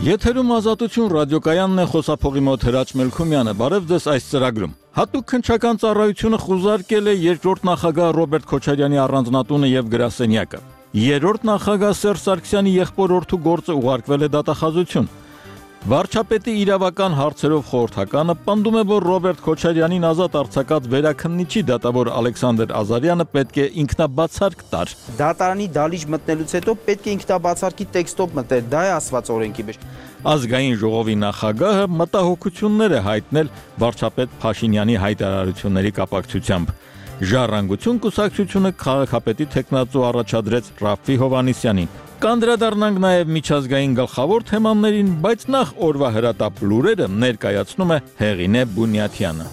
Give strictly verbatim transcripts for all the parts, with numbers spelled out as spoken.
Եթերում Ազատություն ռադիոկայանն է, խոսափողի մոտ Հրաչ Մելքումյանը։ Բարև ձեզ այս ծրագրում։ Հատուկ քննչական ծառայությունը խուզարկել է երկրորդ նախագահ Ռոբերտ Քոչարյանի առանձնատունը եւ գրասենյակը։ Երրորդ նախագահ Սերժ Սարգսյանի եղբորորդու գործը ուղարկվել է դատախազություն։ Վարչապետի իրավական հարցերով խորհրդականը պնդում է, որ Ռոբերտ Քոչարյանին ազատ արձակած վերաքննիչի դատավոր Ալեքսանդր Ազարյանը պետք է ինքնաբացարկ տար։ Դատարանի դալիճ մտնելուց հետո պետք է ինքնաբացարկի տեքստով մտնել, դա է ասված օրենքի մեջ։ Ազգային ժողովի նախագահը մտահոգություններ է հայտնել վարչապետ Փաշինյանի հայտարարությունների կապակցությամբ։ Ժառանգություն կուսակցությունը քաղաքապետի թեկնածու առաջադրեց Ռաֆֆի Հովհաննիսյանին։ Կանդրադառնանք նաև միջազգային գլխավոր թեմաներին, բայց նախ օրվա հրատապ լուրերը ներկայացնում է Հեղինե Բունյաթյանը։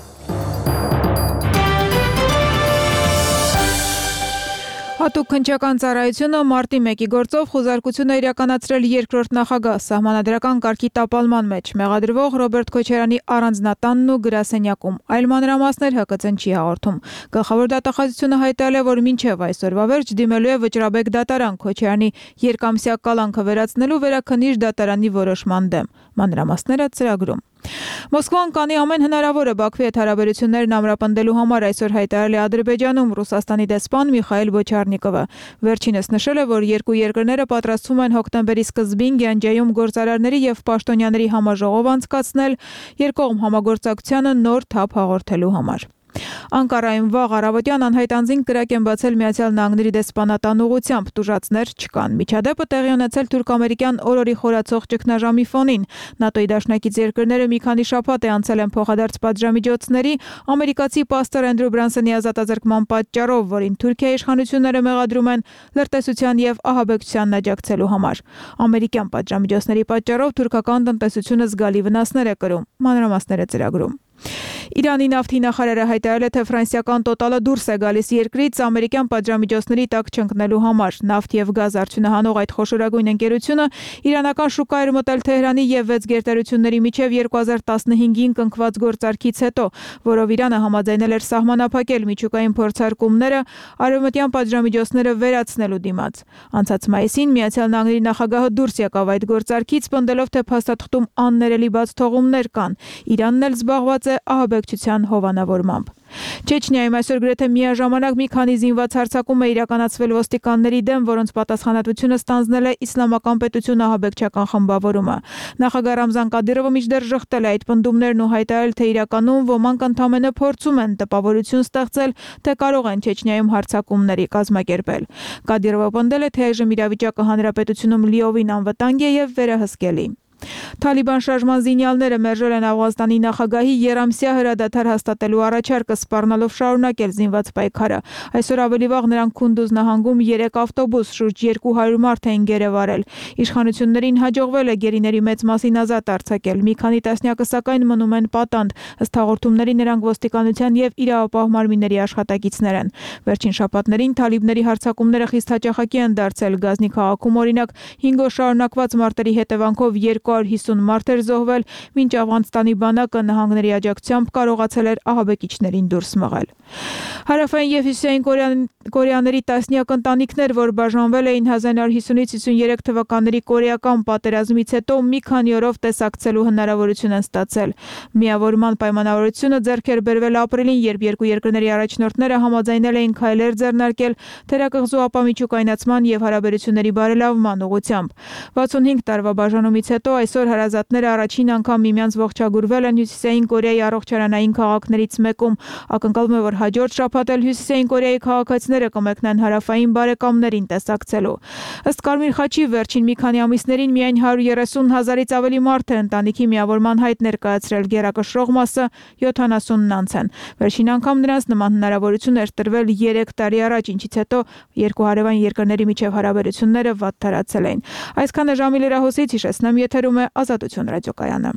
Հատուկ քննչական ծառայությունը մարտի մեկի գործով խուզարկություն է իրականացրել երկրորդ նախագահ սահմանադրական կարգի տապալման մեջ մեղադրվող Ռոբերտ Քոչարյանի առանձնատանն ու գրասենյակում։ Այլ մանրամասներ ՀԿՑ-ն չի հաղորդում։ Գլխավոր դատախազությունը հայտարարել է, որ մինչև այսօրվա վերջ դիմելու է վճռաբեկ դատարան Քոչարյանի երկամսյա կալանքը վերացնելու վերաքննիչ դատարանի որոշման դեմ։ Մանրամասները ծրագրում։ Մոսկվան կանի ամեն հնարավորը Բաքվի հետ հարաբերություններն ամրապնդելու համար այսօր հայտարարել է Ադրբեջանում Ռուսաստանի դեսպան Միխայիլ Բոչարնիկովը։ Վերջինս նշել է, որ երկու երկրները պատրաստվում են հոկտեմբերի սկզբին Գյանջայում գործարարների եւ պաշտոնյաների համաժողով անցկացնել երկկողմ համագործակցությանը նոր թափ հաղորդելու համար։ Անկարայում վաղ առավոտյան անհայտ անձինք կրակ են բացել Միացյալ Նահանգների դեսպանատան ուղղությամբ, տուժածներ չկան։ Միջադեպը տեղի ունեցել թուրք-ամերիկյան օրորի խորացող ճգնաժամի ֆոնին։ ՆԱՏՕ-ի դաշնակից երկրները մի քանի շաբաթ է անցել են փոխադարձ պատժամիջոցների ամերիկացի պաստոր Էնդրու Բրանսոնի ազատազրկման պատճառով, որին Թուրքիայի իշխանությունները մեղադրում են լրտեսության եւ ահաբեկչությանն աջակցելու համար։ Ամերիկյան պատժամիջոցների պատճառով թուրքական տնտեսությունը զգալի վնասներ է կրում։ Մանրամասները ծրագրում։ Իրանի նավթի նախարարը հայտարարել է, թե ֆրանսիական Տոտալը դուրս է գալիս երկրից ամերիկյան պատժամիջոցների տակ չընկնելու համար։ Նավթ եւ գազ արդյունահանող այդ խոշորագույն ընկերությունը իրանական շուկա էր մտել Թեհրանի եւ վեց գերտերությունների միջև երկու հազար տասնհինգին կնքված գործարքից հետո, որով Իրանը համաձայնել էր սահմանափակել միջուկային փորձարկումները արևմտյան պատժամիջոցները վերացնելու դիմաց։ Անցած մայիսին Միացյալ Նահանգների նախագահը դուրս եկավ այդ գործարքից, պնդելով, թե փաստաթղթում աններելի բաց թողումներ կան։ Իրանն էլ զբաղված է ահաբեկչության հովանավորմամբ։ Չեչնիայում այսօր գրեթե միաժամանակ մի քանի զինված հարձակում է իրականացվել ոստիկանների դեմ, որոնց պատասխանատվությունը ստանձնել է Իսլամական պետություն ահաբեկչական խմբավորումը։ Նախագահ Ռամզան Կադիրովը մինչդեռ ժխտել է այդ պնդումներն ու հայտարարել, թե իրականում ոմանք ընդամենը փորձում են տպավորություն ստեղծել, թե կարող են Չեչնիայում հարձակումների կազմակերպել։ Կադիրովը պնդել է, թե այժմ իրավիճակը հանրապետությունում լիովին անվտանգ է եւ վերահսկելի։ Թալիբան շարժման զինյալները մերժել են Աֆղանստանի նախագահի երամսյա հրադադար հաստատելու առաջարկը, սպառնալով շարունակել զինված պայքարը։ Այսօր ավելի վաղ նրանք Քունդուզ նահանգում երեք ավտոբուս շուրջ երկու հարյուր մարդ էին գերեվարել։ Իշխանություններին հաջողվել է գերիների մեծ մասին ազատ արձակել։ Մի քանի տասնյակը սակայն մնում են պատանդ։ Ըստ հաղորդումների նրանք ոստիկանության եւ իրավապահ մարմինների աշխատակիցներ են։ Վերջին շաբաթներին թալիբների հարձակումները խիստ հաճախակի են դարձել։ Գազնի քաղաքում օրինակ հինգ օր շարունակված մարտերի հետևանքով երկու հարյուր հիսուն մարդ էր զոհվել, մինչ Աֆղանստանի բանակը նահանգների աջակցությամբ կարողացել էր ահաբեկիչներին դուրս մղել։ Հարավային եւ Հյուսիսային Կորեաների տասնյակ ընտանիքներ, որ բաժանվել էին հազար նոր հիսունից հիսունյերեք թվականների կորեական պատերազմից հետո, մի քանի օրով տեսակցելու հնարավորություն են ստացել։ Միավորման պայմանավորությունը ձեռք էր բերվել ապրիլին, երբ երկու երկրների առաջնորդները համաձայնել էին քայլեր ձեռնարկել թերակղզու ապամիջուկայնացման եւ հարաբերությունների բարելավման ուղղությամբ։ վաթսունհինգ տարվա բաժանումից հետո այսօր հարազատները առաջին անգամ միմյանց ողջագուրվել են Հյուսիսային Կորեայի առողջարանային քաղաքներից մեկում։ Ակնկալվում է, որ հաջորդ շաբաթ էլ Հյուսիսային Կորեայի քաղաքացիները կմեկնեն հարավային բարեկամներին տեսակցելու։ Ըստ Կարմիր խաչի վերջին մի քանի ամիսներին միայն հարյուր երեսուն հազարից ավելի մարդ է ընտանիքի միավորման հայտ ներկայացրել, գերակշռող մասը յոթանասունն անց են։ Վերջին անգամ նրանց նման հնարավորություն էր տրվել երեք տարի առաջ, ինչից հետո երկու հարևան երկրների միջև հարաբերությունները վատ թարացել էին։ Այսքանը ժամի լրահոսից հիշեցնեմ, եթերում է Ազատություն ռադիոկայանը։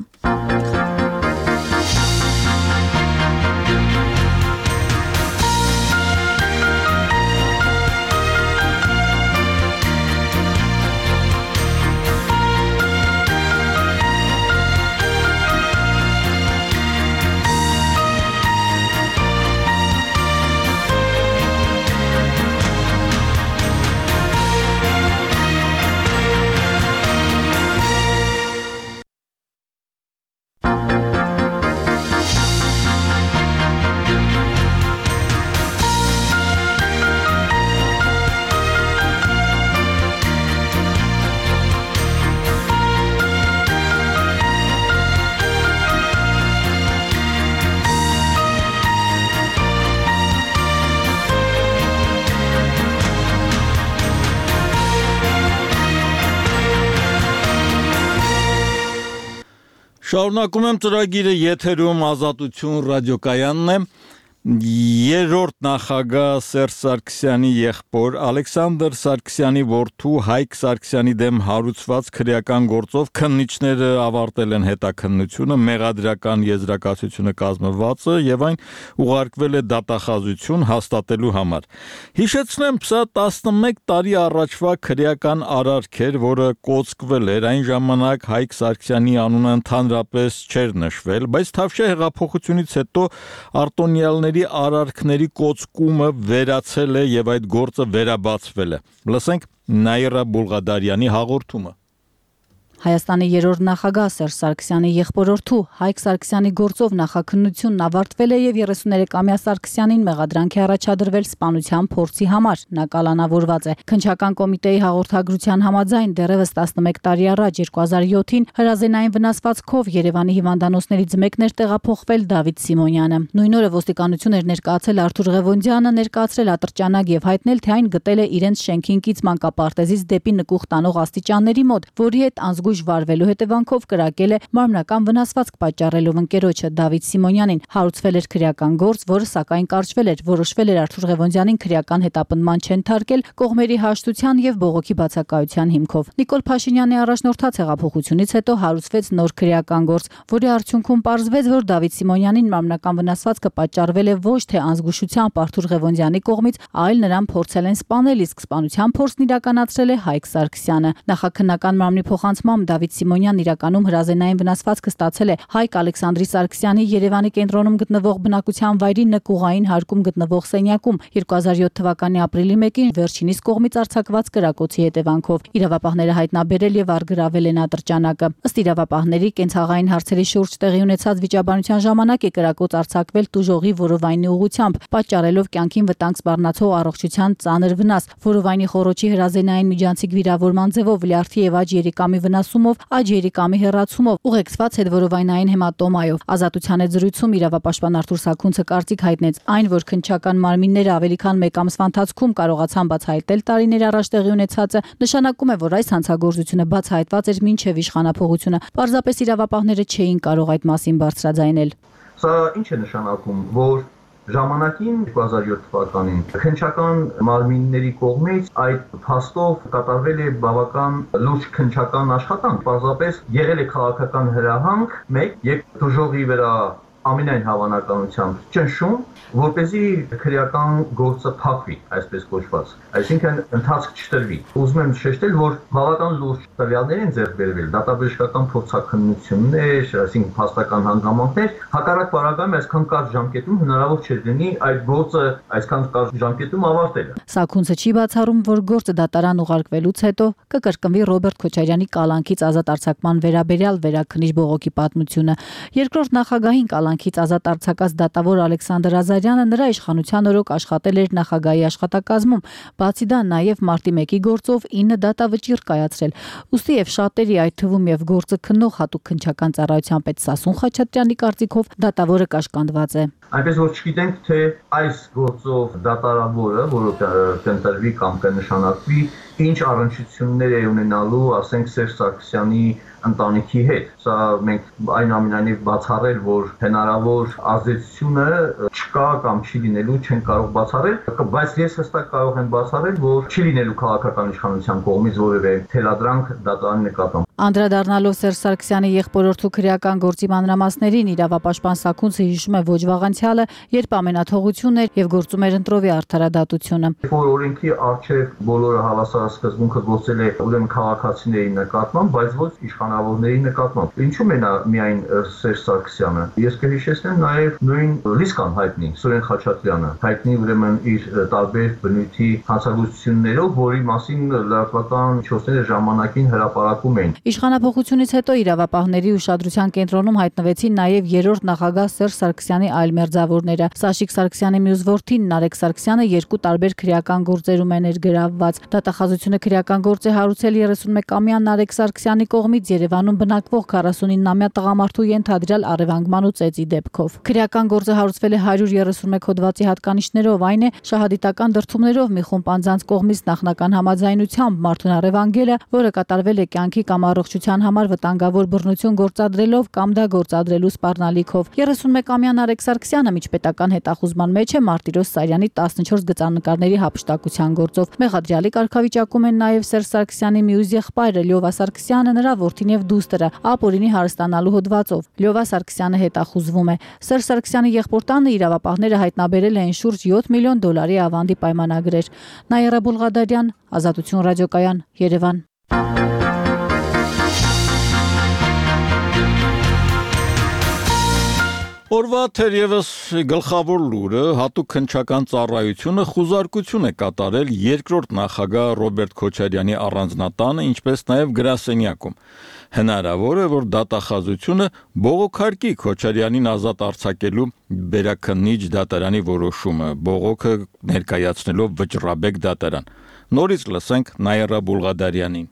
Շարունակում եմ ծրագիրը եթերում Ազատություն ռադիոկայանն է։ Երրորդ նախագահ Սերժ Սարգսյանի եղբոր Ալեքսանդր Սարգսյանի որդու Հայկ Սարգսյանի դեմ հարուցված քրեական գործով քննիչները ավարտել են հետաքննությունը, մեղադրական եզրակացությունը կազմված է եւ այն ուղարկվել է դատախազություն հաստատելու համար։ Հիշեցնեմ, սա տասնմեկ տարի առաջվա քրեական արարք էր, որը կոծկվել էր, այն ժամանակ Հայկ Սարգսյանի անունը ընդհանրապես չէր նշվել, բայց Թավշյա հեղափոխությունից հետո արտոնյալների արարքների կոծկումը վերացել է եւ այդ գործը վերաբացվել է։ Լսենք Նաիրա Բուլղադարյանի հաղորդումը։ Հայաստանի երրորդ նախագահ Սերժ Սարգսյանի եղբորորդու Հայկ Սարգսյանի գործով նախաքննությունն ավարտվել է եւ երեսուներեքամյա Սարգսյանին մեղադրանք է առաջադրվել սպանության փորձի համար։ Նա կալանավորված է։ Քննչական կոմիտեի հաղորդագրության համաձայն դեռևս տասնմեկ տարի առաջ երկու հազար յոթին հրազենային վնասվածքով Երևանի հիվանդանոցներից մեկն էր տեղափոխվել Դավիթ Սիմոնյանը։ Նույն օրը ոստիկանություն էր ներկայացել Արթուր Ղևոնդյանը, ներկայացրել ատրճանակ եւ հայտնել, թե այն գտել է իրենց շենքին կից մանկապարտեզից դեպի նկուղ տանող աստիճանների մոտ, որի հետ անզգույշ վարվելու հետևանքով կրակել է մարմնական վնասվածք պատճառելով ընկերոջը Դավիթ Սիմոնյանին։ Հարուցվել էր քրեական գործ, որը սակայն կարճվել էր։ Որոշվել էր Արթուր Ղևոնդյանին քրեական հետապնդման չընթարկել կողմերի հաշտության եւ բողոքի բացակայության հիմքով։ Նիկոլ Փաշինյանի առաջնորդած հեղափոխությունից հետո հարուցվեց նոր քրեական գործ, որի արդյունքում պարզվեց, որ Դավիթ Սիմոնյանին մարմնական վնասվածքը պատճառվել է ոչ թե անզգուշությամբ Արթուր Ղևոնդյանի կողմից, այլ նրան փորձել են սպանել, իսկ սպանության փորձն իրականացրել է Հայկ Սարգսյանը։ Նախաքննական մարմնի փոխանցմամբ Դավիթ Սիմոնյանն իրականում հրազենային վնասվածքը ստացել է Հայկ Ալեքսանդրի Սարգսյանի Երևանի կենտրոնում գտնվող բնակության վայրի նկուղային հարկում գտնվող սենյակում երկու հազար յոթ թվականի ապրիլի մեկին վերջինիս կողմից արձակված կրակոցի հետևանքով։ Իրավապահները հայտնաբերել եւ արգրավել են ատրճանակը։ Ըստ իրավապահների, կենցաղային հարցերի շուրջ տեղի ունեցած վիճաբանության ժամանակ է կրակոց արձակվել տուժողի որովայնի ուղղությամբ, պատճառելով կյանքին վտանգ սպառնացող առողջության ծանր վնաս, որովայնի խոռոչի հրազենային միջանցիկ վիրավորման ձևով լյարդի եւ աջ երիկամի վնասումով, աջ երիկամի հեռացումով, ուղեկցված հետվորովայնային հեմատոմայով։ Ազատության հետ զրույցում իրավապաշտպան Արթուր Սաքունցը կարծիք հայտնեց այն, որ քննչական մարմինները ավելի քան մեկ ամսվա ընթացքում կարողացան բացահայտել տարիներ առաջ տեղի ունեցածը, նշանակում է, որ այս հանցագործությունը բացահայտված էր մինչև իշխանափոխությունը։ Պարզապես իրավապահները չէին կարող այդ մասին բարձրաձայնել։ Սա ինչ է նշանակում, որ ժամանակին երկու հազար յոթ թվականին քննչական մարմինների կողմից այդ փաստով կատարվել է բավական լուրջ քննչական աշխատանք, պարզապես եղել է քաղաքական հրահանգ մեկ եւ դժողի վրա ամենայն հավանականությամբ ճնշում, որպեսզի քրեական գործը փակվի, այսպես կոչված, այսինքն ընթացք չտրվի։ Ուզում եմ շեշտել, որ բավական լուրջ տվյալներ են ձեռք բերվել, դատաբժշկական փորձաքննություններ, այսինքն փաստական հանգամանքներ, հակառակ պարագայում այսքան կարճ ժամկետում հնարավոր չէր լինի այդ գործը այսքան կարճ ժամկետում ավարտելը։ Սաքունցը չի բացառում, որ գործը դատարան ուղարկվելուց հետո կկրկնվի Ռոբերտ Քոչարյանի կալանքից ազատ արձակման վերաբերյալ վերաքննիչ բողոքի պատմությունը։ Երկրորդ նախագահին կալանքից ազատ արձակած դատավոր Ալեքսանդր Ազարյանը նրա իշխանության օրոք աշխատել էր նախագահի աշխատակազմում, բացի դա նաև մարտի մեկի գործով ինը դատավճիռ կայացրել։ Ուստի եւ շատերի, այդ թվում եւ գործը քննող հատուկ քննչական ծառայության պետ Սասուն Խաչատրյանի կարծիքով դատավորը կաշկանդված է։ Այնպես որ չգիտենք, թե այս գործով դատարավորը, որը կընտրվի կամ կնշանակվի, ինչ առնչություններ է ունենալու, ասենք Սերժ Սարգսյանի ընտանիքի հետ։ Սա մենք այնուամենայնիվ բացառել, որ հնարավոր ազդեցությունը չկա կամ չի լինելու, չեն կարող բացառել, բայց ես հստակ կարող եմ բացառել, որ չի լինելու քաղաքական իշխանության կողմից որևէ թելադրանք դատարանի նկատմամբ։ Անդրադառնալով Սերժ Սարգսյանի եղբորորդու քրեական գործի մանրամասներին, իրավապաշտպան Սաքունցը հիշում է ոչ վաղանցյալը, երբ ամենաթողությունն էր եւ գործում էր ընտրովի արդարադատությունը։ Որ օրենքի առջև բոլորը հավասար սկզբունքը գործել է ուրեմն քաղաքացիների նկատմամբ, բայց ոչ իշխանավորների նկատմամբ։ Ինչու՞ մենա միայն Սերժ Սարգսյանը։ Ես կհիշեցնեմ նաեւ նույն Լիսկան հայտնի Սուրեն Խաչատրյանը, հայտնի ուրեմն իր տարբեր բնույթի հանցագործություններով, որի մասին լրատվական միջոցները ժամանակին հրապարակում էին։ Իշխանափոխությունից հետո իրավապահների ուշադրության կենտրոնում հայտնվեցին նաև երրորդ նախագահ Սերժ Սարգսյանի այլ մերձավորները։ Սաշիկ Սարգսյանի մյուս որդին Նարեկ Սարգսյանը երկու տարբեր քրեական գործերում է ներգրավված։ Դատախազությունը քրեական գործ է հարուցել երեսունմեկամյա Նարեկ Սարգսյանի կողմից Երևանում բնակվող քառասունինամյա տղամարդու ենթադրյալ առևանգման ու ծեծի դեպքով։ Քրեական գործը հարուցվել է հարյուր երեսունմեկ հոդվածի հատկանիշներով, այն է շահադիտական դրդումներով մի խումբ անձանց կողմից նախնական համաձայնությամբ մարդուն առևանգելը, որը կատարվել է կյանքի կամ առողջության համար վտանգավոր բռնություն գործադրելով կամ դա գործադրելու սպառնալիքով։ երեսունմեկամյա Նարեկ Սարգսյանը միջպետական հետախուզման մեջ է Մարտիրոս Սարյանի տասնչորս գծանկարների հափշտակության գործով։ Մեղադրյալի կարգավիճակում են նաև Սերժ Սարգսյանի մյուս եղբայրը Լյովա Սարգսյանը, նրա որդին եւ դուստրը ապօրինի հարստանալու հոդվածով։ Լյովա Սարգսյանը հետախուզվում է։ Սերժ Սարգսյանի եղբոր տանը իրավապահները հայտնաբերել են շուրջ յոթ միլիոն դոլարի ավանդի պայմանագրեր։ Նաիրա Բուլղադարյան, Ազատություն ռադիոկայան, Երևան։ Օրվա թերևս գլխավոր լուրը հատուկ քննչական ծառայությունը խուզարկություն է կատարել երկրորդ նախագահ Ռոբերտ Քոչարյանի առանձնատանը, ինչպես նաև գրասենյակում։ Հնարավոր է, որ դատախազությունը բողոքարկի Քոչարյանին ազատ արձակելու Բերաքննիչ դատարանի որոշումը, բողոքը ներկայացնելով Վճռաբեկ դատարան։ Նորից լսենք Նաիրա Բուլղադարյանին։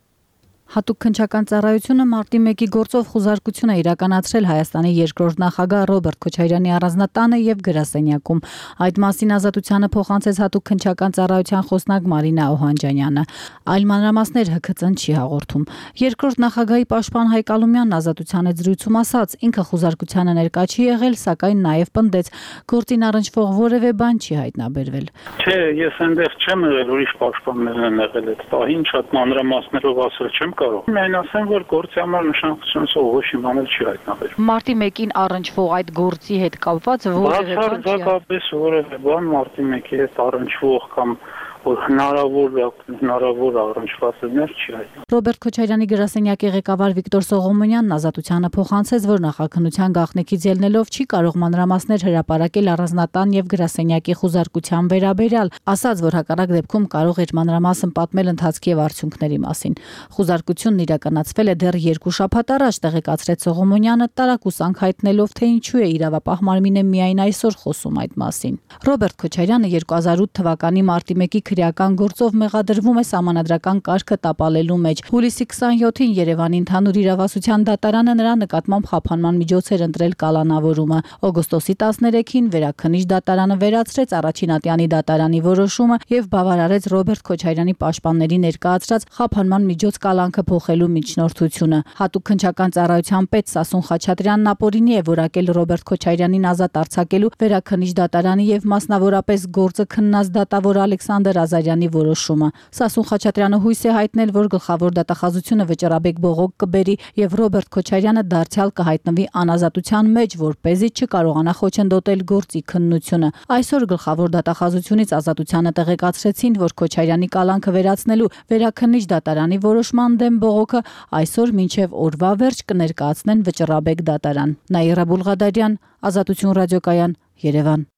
Հատուկ քննչական ծառայությունը մարտի մեկի գործով խուզարկություն է իրականացրել Հայաստանի երկրորդ նախագահ Ռոբերտ Քոչարյանի առանձնատանը եւ գրասենյակում։ Այդ մասին Ազատությանը փոխանցեց հատուկ քննչական ծառայության խոսնակ Մարինա Օհանջանյանը։ Այլ մանրամասներ ՀՔԾ-ն չի հաղորդում։ Երկրորդ նախագահի պաշտպան Հայկ Ալումյանն Ազատության հետ զրույցում ասաց, ինքը խուզարկությանը ներկա չի եղել, սակայն նաեւ պնդեց, գործին առնչվող որևէ բան չի հայտնաբերվել։ Չէ, ես այնտեղ չեմ եղել, ուրիշ պաշտպաններն են եղել այդ պահին, շատ մանրամասներով ասել չեմ կարող։ Մեն ասեմ, որ գործի համար նշանակությունը ոչ մի բան չի հայտնաբերվում։ Մարտի մեկին առնչվող այդ գործի հետ կապված որևէ բան չի։ Բացարձակապես որևէ բան մարտի մեկի հետ առնչվող կամ որ հնարավոր հնարավոր առնչվածներ չի հայտնաբերվում։ Ռոբերտ Քոչարյանի գրասենյակի ղեկավար Վիկտոր Սողոմոնյանն Ազատությանը փոխանցեց, որ նախաքննության գաղտնիքից ելնելով չի կարող մանրամասներ հրապարակել առանձնատան եւ գրասենյակի խուզարկության վերաբերյալ, ասաց, որ հակառակ դեպքում կարող էր մանրամասն պատմել ընթացքի եւ արդյունքների մասին։ Խուզարկությունն իրականացվել է դեռ երկու շաբաթ առաջ, տեղեկացրեց Սողոմոնյանը, տարակուսանք հայտնելով, թե ինչու է իրավապահ Մարմինը միայն այսօր խոսում այդ մասին։ Ռոբերտ Քոչարյանը երկու հազար ութ թվականի մարտի մեկի քրեական գործով մեղադրվում է սահմանադրական կարգը տապալելու մեջ։ Հուլիսի քսանյոթին Երևանի ընդհանուր իրավասության դատարանը նրա նկատմամբ խափանման միջոցեր ընտրել կալանավորումը։ Օգոստոսի տասներեքին Վերաքննիչ դատարանը վերացրեց առաջին ատյանի դատարանի որոշումը եւ բավարարեց Ռոբերտ Քոչարյանի պաշտպանների ներկայացրած խափանման միջոց կալանքը փոխելու միջնորդությունը։ Հատուկ քննչական ծառայության պետ Սասուն Խաչատրյանն ապօրինի է որակել Ռոբերտ Քոչարյանին ազատ արձակելու Վերաքննիչ դատարանի եւ մասնավորապես գործը քննած դատավոր Ալեքսանդր Ազարյանի որոշումը։ Սասուն Խաչատրյանը հույս է հայտնել, որ գլխավոր դատախազությունը Վճռաբեկ բողոք կբերի եւ Ռոբերտ Քոչարյանը դարձյալ կհայտնվի անազատության մեջ, որպեսզի չկարողանա խոչընդոտել գործի քննությունը։ Այսօր գլխավոր դատախազությունից Ազատությանը տեղեկացրեցին, որ Քոչարյանի կալանքը վերացնելու Վերաքննիչ դատարանի որոշման դեմ բողոքը այսօր մինչև օրվա վերջ կներկայացնեն Վճռաբեկ դատարան։ Նաիրա Բուլղադարյան, Ազատություն ռադիոկայան, Երևան։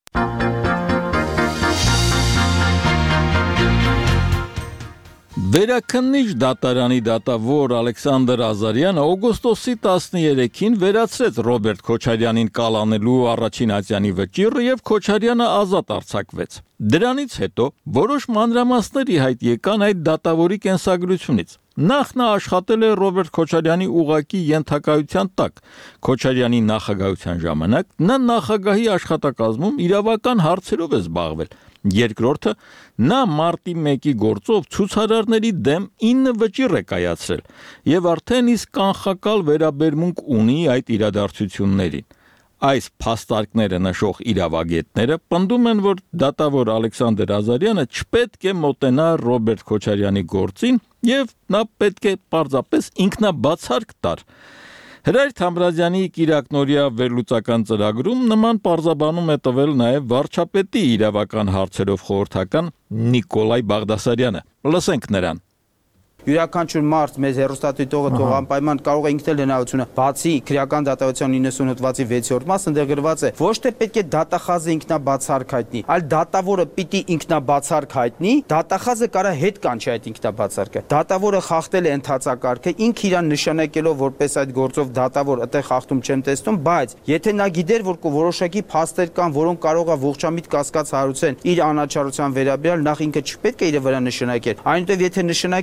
Վերաքննիչ դատարանի դատավոր Ալեքսանդր Ազարյանը օգոստոսի տասներեքին վերացրեց Ռոբերտ Քոչարյանին կալանելու առաջին ատյանի վճիռը եւ Քոչարյանը ազատ արձակվեց։ Դրանից հետո որոշ մանրամասներ ի հայտ եկան այդ դատավորի կենսագրությունից։ Նախ նա աշխատել է Ռոբերտ Քոչարյանի ուղղակի ենթակայության տակ։ Քոչարյանի նախագահության ժամանակ նա նախագահի աշխատակազմում իրավական հարցերով է զբաղվել։ Երկրորդը նա մարտի մեկի գործով ցուցարարների դեմ ինը վճիռ է կայացրել եւ արդեն իսկ կանխակալ վերաբերմունք ունի այդ իրադարձություններին։ Այս փաստարկները նշող իրավագետները պնդում են, որ դատավոր Ալեքսանդր Ազարյանը չպետք է մոտենա Ռոբերտ Քոչարյանի գործին եւ նա պետք է պարզապես ինքնաբացարկ տար։ Հրայր Թամրազյանի կիրակնորյա վերլուծական ծրագրում նման պարզաբանում է տվել նաև վարչապետի իրավական հարցերով խորհրդական Նիկոլայ Բաղդասարյանը։ Լսենք նրան։ Յուրաքանչյուր մարդ մեզ հերոստատիտողը թող անպայման կարող է ինքն էլ հնարավորությունը բացի քրեական դատավարության իննսուն հոդվածի վեցերորդ մասը այնտեղ գրված է ոչ թե պետք է դատախազը ինքնաբացարկ հայտնի, այլ դատավորը պիտի ինքնաբացարկ հայտնի, դատախազը կարա հետ կանչի այդ ինքնաբացարկը։ Դատավորը խախտել է ընթացակարգը, ինքը իրան նշանակելով որպես այդ գործով դատավոր այդտեղ խախտում չեմ տեսնում, բայց եթե նա գիտեր, որ որոշակի փաստեր կան, որոնք կարող է ողջամիտ կասկած հարուցեն իր անաչառության վերաբերյալ, նախ ինքը չպետք է իր վրա նշանակել։ Այնուհետև եթե նշանակել է, դա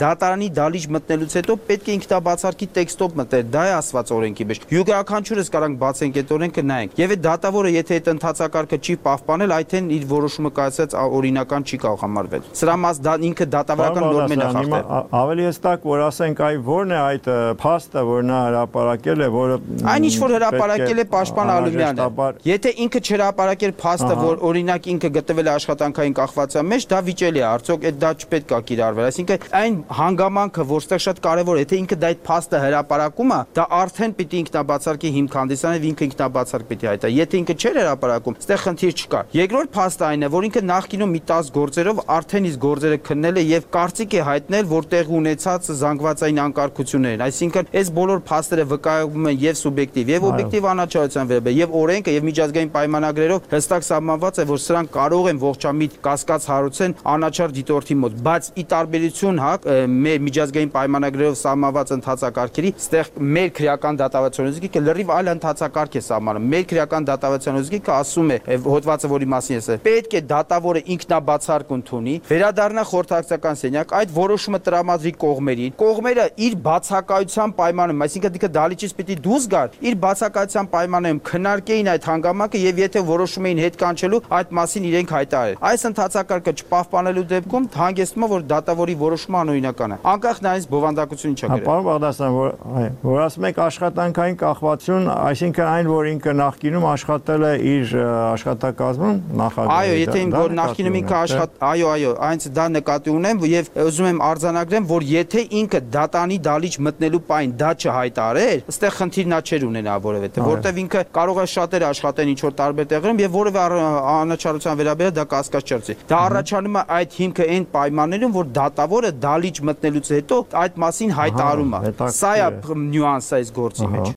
դատարանի դալիճ մտնելուց հետո պետք է ինքնաբացարկի տեքստով մտնել, դա է ասված օրենքի մեջ։ Յուրաքանչյուրս կարանք բացենք այդ օրենքը նայենք։ Եվ այդ դատավորը եթե այդ ընթացակարգը չի պահպանել, այդեն իր որոշումը կայացած օրինական չի կարող համարվել։ Սրա մաս դա ինքը դատավարական նորմեն է խախտել։ Ավելի հստակ որ ասենք այ ո՞րն է այդ փաստը, որ նա հրապարակել է, որը այն ինչ որ հրապարակել է պաշտպան Ալումյանը։ Եթե ինքը չհրապարակել փաստը, որ օրինակ ինքը գտվել է աշխատանքային կախվածության մեջ, դա վիճելի է, արդյոք այդ դա չպետք է կիրառվել։ Այսինքն այն հանգամանքը, որ ստեղ շատ կարևոր է, եթե ինքը դա այդ փաստը հրապարակում է, դա արդեն պիտի ինքնաբացարկի հիմք հանդիսանա, ինքը ինքնաբացարկ պիտի հայտա։ Եթե ինքը չէր հրապարակում, ստեղ խնդիր չկար։ Երկրորդ փաստը այն է, որ ինքը նախկինում մի տասը գործերով արդեն իսկ գործերը քննել է եւ կարծիք է հայտնել, որ տեղ ունեցած զանգվածային անկարգություններ են։ Այսինքն այս բոլոր փաստերը վկայում են եւ սուբյեկտիվ եւ օբյեկտիվ անաչառության վերաբերյալ եւ օրենքը եւ միջազգային պայմանագրերով հստակ սահմանված է, որ սրանք կարող են ողջամիտ կասկած հարուցեն անաչառ դիտորդի մոտ, բայց ի տարբերություն հա մեր միջազգային պայմանագրերով սահմանված ընթացակարգերի, ստեղ մեր քրեական դատավարության ուզիկը լրիվ այլ ընթացակարգ է սահմանում։ Մեր քրեական դատավարության ուզիկը ասում է հոդվածը, որի մասին ես պետք է դատավորը ինքնաբացարկ ընդունի, վերադառնա խորհրդակցական սենյակ, այդ որոշումը տրամադրի կողմերին, կողմերը իր բացակայության պայմանում, այսինքն դիքը դալիճից պիտի դուրս գար, իր բացակայության պայմանում քննարկեին այդ հանգամանքը եւ եթե որոշում էին հետ կանչելու, այդ մասին իրենք հայտարարել։ Այս ընթացակարգը չպահպանելու դեպքում հանգեցնում է, որ դատավորի որոշումը անօրինական է, անկախ նրանից բովանդակություն չկա։ Պարոն Բաղդասարյան, որ որ ասում եք աշխատանքային կախվածություն, այսինքն այն, որ ինքը նախկինում աշխատել է իր աշխատակազմում, նախագահ։ Այո, եթե իմ որ նախկինում ինքը աշխատ, այո, այո, այնց դա նկատի ունեմ եւ ուզում եմ արձանագրեմ, որ եթե ինքը դատանի դալիճ մտնելու պայն դա չհայտարեր, այստեղ խնդիր նա չէր ունենա որովհետեւ, որտեւ ինքը կարող է շատեր աշխատեն ինչ որ տարբեր տեղերում եւ որևէ անաչառության վերաբերյալ դա կասկած չրցի։ Դա առաջանում է այդ հիմքը այն պայմաններում, որ դատավորը դալիճ մտնելուց հետո այդ մասին հայտարարում է։ Սա է նյուանսը այս գործի մեջ։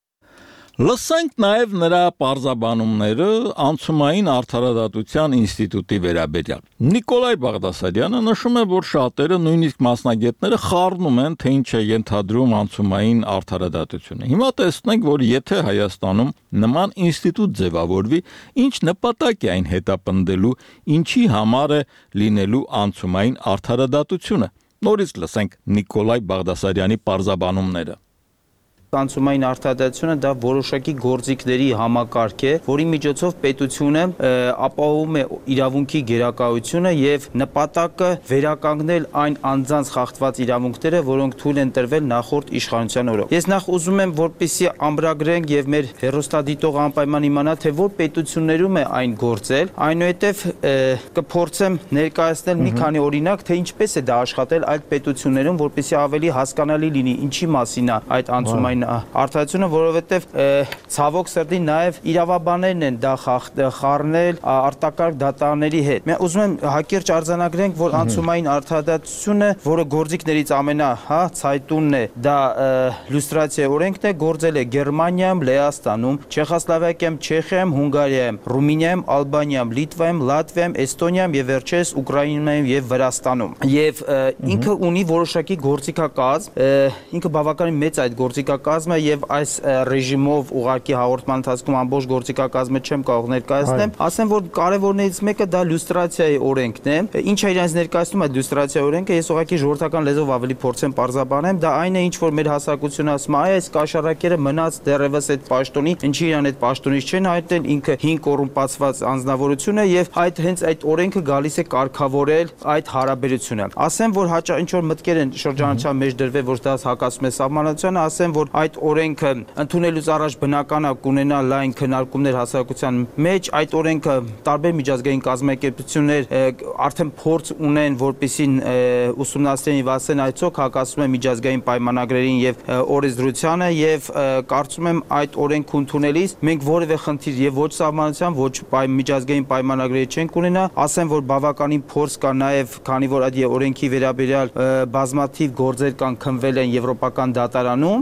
Լսենք նաև նրա պարզաբանումները անցումային արդարադատության ինստիտուտի վերաբերյալ։ Նիկոլայ Բաղդասարյանը նշում է, որ շատերը, նույնիսկ մասնագետները խառնում են, թե ինչ է ենթադրում անցումային արդարադատությունը։ Հիմա տեսնենք, որ եթե Հայաստանում նման ինստիտուտ ձևավորվի, ինչ նպատակ է այն հետապնդելու, ինչի համար է լինելու անցումային արդարադատությունը։ Նորից լսենք Նիկոլայ Բաղդասարյանի պարզաբանումները։ Անցումային արդարադատությունը դա որոշակի գործիքների համակարգ է, որի միջոցով պետությունը ապահովում է իրավունքի գերակայությունը եւ նպատակը վերականգնել այն անձանց խախտված իրավունքները, որոնք թույլ են տրվել նախորդ իշխանության օրոք։ Ես նախ ուզում եմ, որպեսզի ամրագրենք եւ մեր հերոստադիտողը անպայման իմանա, թե որ պետություններում է այն գործել, այնուհետեւ կփորձեմ ներկայացնել մի քանի օրինակ, թե ինչպես է դա աշխատել այդ պետություններում, որպեսզի ավելի հասկանալի լինի ինչի մասին է այդ անցումային արդարությունը, որովհետև ցավոք սրտի նաև իրավաբաններն են դա խառնել արտակարգ դատարանների հետ։ Մենք ուզում եմ հակիրճ արձանագրենք, որ անցումային արդարադատությունը, որը գործիքներից ամենա, հա, ցայտունն է, դա լյուստրացիա օրենքն է, գործել է Գերմանիայում, Լեհաստանում, Չեխոսլովակիայում, Չեխիայում, Հունգարիայում, Ռումինիայում, Ալբանիայում, Լիտվայում, Լատվիայում, Էստոնիայում եւ վերջերս Ուկրաինայում եւ Վրաստանում։ Եվ ինքը ունի որոշակի գործիքակազմ, ինքը բավականին մեծ այդ գործիքակազմը եւ այս ռեժիմով ուղղակի հաղորդման ընթացքում ամբողջ գործիքակազմը չեմ կարող ներկայացնել, ասեմ, որ կարևորներից մեկը դա լյուստրացիայի օրենքն է։ Ինչ է իրենց ներկայացնում այդ լյուստրացիայի օրենքը, ես ուղղակի ժողովրդական լեզվով ավելի փորձեմ պարզաբանեմ, դա այն է, ինչ որ մեր հասարակությունը ասում է, այս կաշառակերը մնաց դեռևս այդ պաշտոնի, ինչի իրան այդ պաշտոնից չեն հայտնել, ինքը հին կոռումպացված անձնավորություն է եւ այդ հենց այդ օրենքը գալիս է կարգավորել այդ հարաբերությունը։ Ասեմ, որ հաճախ ինչ որ մտքեր են շրջանառության մեջ դրվել, որ դա հակասում է սահմանադրությանը, ասեմ, որ այդ օրենքը ընդունելուց առաջ բնական է կունենա լայն քննարկումներ հասարակության մեջ, այդ օրենքը տարբեր միջազգային կազմակերպություններ արդեն փորձ ունեն, որպեսզի ուսումնասիրեն եւ ասեն այցոք հակասում է միջազգային պայմանագրերին եւ օրենսդրությանը եւ կարծում եմ այդ օրենքը ընդունելիս մենք որևէ խնդիր եւ ոչ սահմանության, ոչ միջազգային պայմանագրերի չենք ունենա, ասեմ, որ բավականին փորձ կա նաեւ, քանի որ այդ օրենքի վերաբերյալ բազմաթիվ գործեր կան քննվել են եվրոպական դատարանում եւ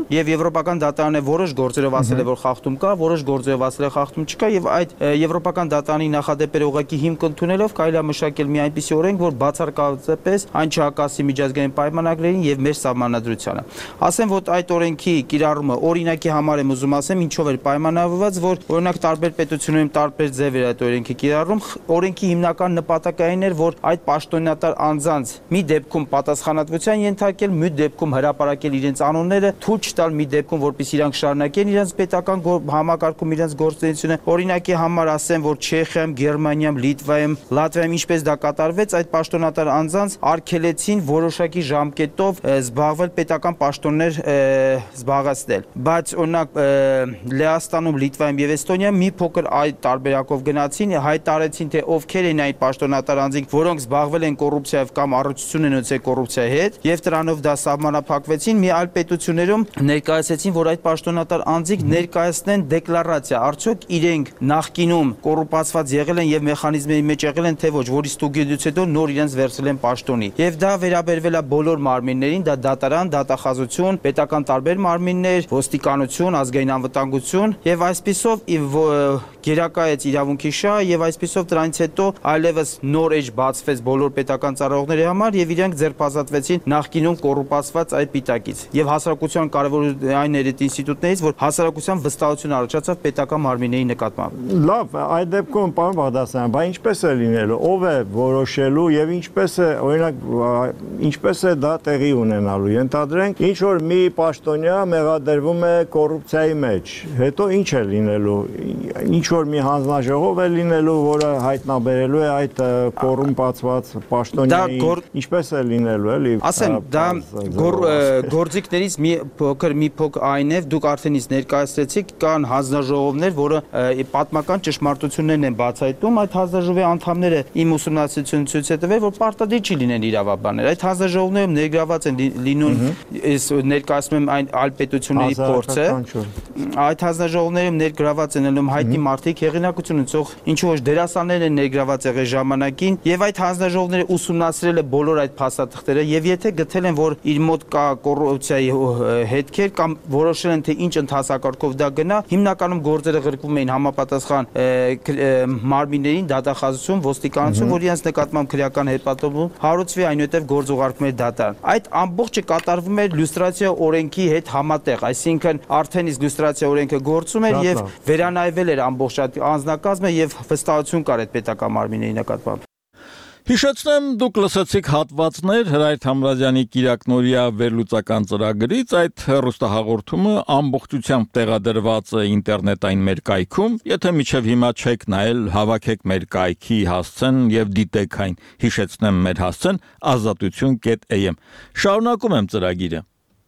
Եվրոպական դատարանը որոշ գործերով ասել է, որ խախտում կա, որոշ գործերով ասել է խախտում չկա, եւ այդ Եվրոպական դատարանի նախադեպերը ուղղակի հիմք ընդունելով կարելի է մշակել մի այնպիսի օրենք, որ բացառկապես այն չհակասի միջազգային պայմանագրերին եւ մեր սահմանադրությանը։ Ասեմ, որ այդ օրենքի կիրառումը օրինակի համար եմ ուզում ասեմ, ինչով էր պայմանավորված, որ օրինակ տարբեր պետություններում տարբեր ձև էր այդ օրենքի կիրառում, օրենքի հիմնական նպատակը այն էր, որ այդ պաշտոնյատար անձանց մի դեպքում պատասխանատվության ենթարկել, մի դեպքում հրապարակել իրենց անունները, թույլ չտալ մի դեպքում, որպեսզի իրանք շարունակեն իրենց պետական համակարգում իրենց գործունեությունը։ Օրինակի համար ասեմ, որ Չեխիայում, Գերմանիայում, Լիտվայում, Լատվիայում ինչպես դա կատարվեց, այդ պաշտոնատար անձանց արգելեցին որոշակի ժամկետով զբաղվել պետական պաշտոններ զբաղեցնել։ Բայց օրինակ Լեհաստանում, Լիտվայում եւ Էստոնիայում մի փոքր այդ տարբերակով գնացին, հայտարարեցին, թե ովքեր են այդ պաշտոնատար անձինք, որոնք զբաղվել են կոռուպցիայով կամ առողջություն են ունեցել կոռուպցիայի հետ, եւ դրանով դա սահմանափակվեցին։ Մի այլ պետություններում ներկայացեցին, որ այդ պաշտոնատար անձինք ներկայացնեն դեկլարացիա, արդյոք իրենք նախկինում կոռուպացված եղել են եւ մեխանիզմերի մեջ եղել են, թե ոչ, որի ստուգելուց հետո նոր իրենց վերցրել են պաշտոնի։ Եվ դա վերաբերվել է բոլոր մարմիններին, դա դատարան, դատախազություն, պետական տարբեր մարմիններ, ոստիկանություն, ազգային անվտանգություն, եւ այսպիսով գերակայեց իրավունքի շահը եւ այսպիսով դրանից հետո այլևս նոր էջ բացվեց բոլոր պետական ծառայողների համար եւ իրենք ձերբազատվեցին նախկինում կոռուպացված այդ պիտակից եւ հասարակության կարևոր այն էր այդ ինստիտուտներից, որ հասարակության վստահություն առաջացավ պետական մարմինների նկատմամբ։ Լավ, այդ դեպքում պարոն Բաղդասարյան, բա ինչպես է լինելու, ով է որոշելու եւ ինչպես է, օրինակ, ինչպես է դա տեղի ունենալու։ Ենթադրենք, ինչ որ մի պաշտոնյա մեղադրվում է կոռուպցիայի մեջ, հետո ինչ է լինելու, ինչ որ մի հանձնաժողով է լինելու, որը հայտնաբերելու է այդ կոռումպացված պաշտոնյայի, ինչպես է լինելու, էլի։ Ասեմ, դա գործիքներից մի փոքր մի փոքր այն է, դուք արդեն իսկ ներկայացրեցիք, կան հանձնաժողովներ, որը պատմական ճշմարտություններն են բացահայտում, այդ հանձնաժողովի անդամները իմ ուսումնասիրությունը ցույց է տվել, որ պարտադիր չի լինեն իրավաբաններ։ Այդ հանձնաժողովներում ներգրաված են լինում, ներկայացնում եմ այն այլ պետությունների փորձը։ Այդ հանձնաժողովներում ներգրաված են լինում հայտնի մարդիկ, հեղինակություն ունեցող, ինչու ոչ դերասաններ են ներգրաված եղել ժամանակին, եւ այդ հանձնաժողովները ուսումնասիրել է բոլոր այդ փաստաթղթերը, եւ եթե գտել են, որ իր մոտ կա կոռուպցիայի հետքեր կամ որոշել են, թե ինչ ընթացակարգով դա գնա, հիմնականում գործերը ղրկվում էին համապատասխան մարմիններին, դատախազություն, ոստիկանություն, որ իրենց նկատմամբ քրեական հետապնդում հարուցվի, այնուհետև գործ ուղարկում էր դատարան։ Այդ ամբողջը կատարվում էր լյուստրացիա օրենքի հետ համատեղ, այսինքն արդեն իսկ լյուստրացիա օրենքը գործում էր եւ վերանայվել էր ամբողջ անձնակազմը եւ վստահություն կար այդ պետական մարմինների նկատմամբ։ Հիշեցնեմ, դուք լսեցիք հատվածներ Հրայր Թամրազյանի Կիրակնորիա վերլուծական ծրագրից, այդ հեռուստահաղորդումը ամբողջությամբ տեղադրված է ինտերնետային մեր կայքում, եթե մինչև հիմա չեք նայել, հավաքեք մեր կայքի հասցեն եւ դիտեք այն։ Հիշեցնեմ մեր հասցեն ազատություն կետ a m։ Շարունակում եմ ծրագիրը։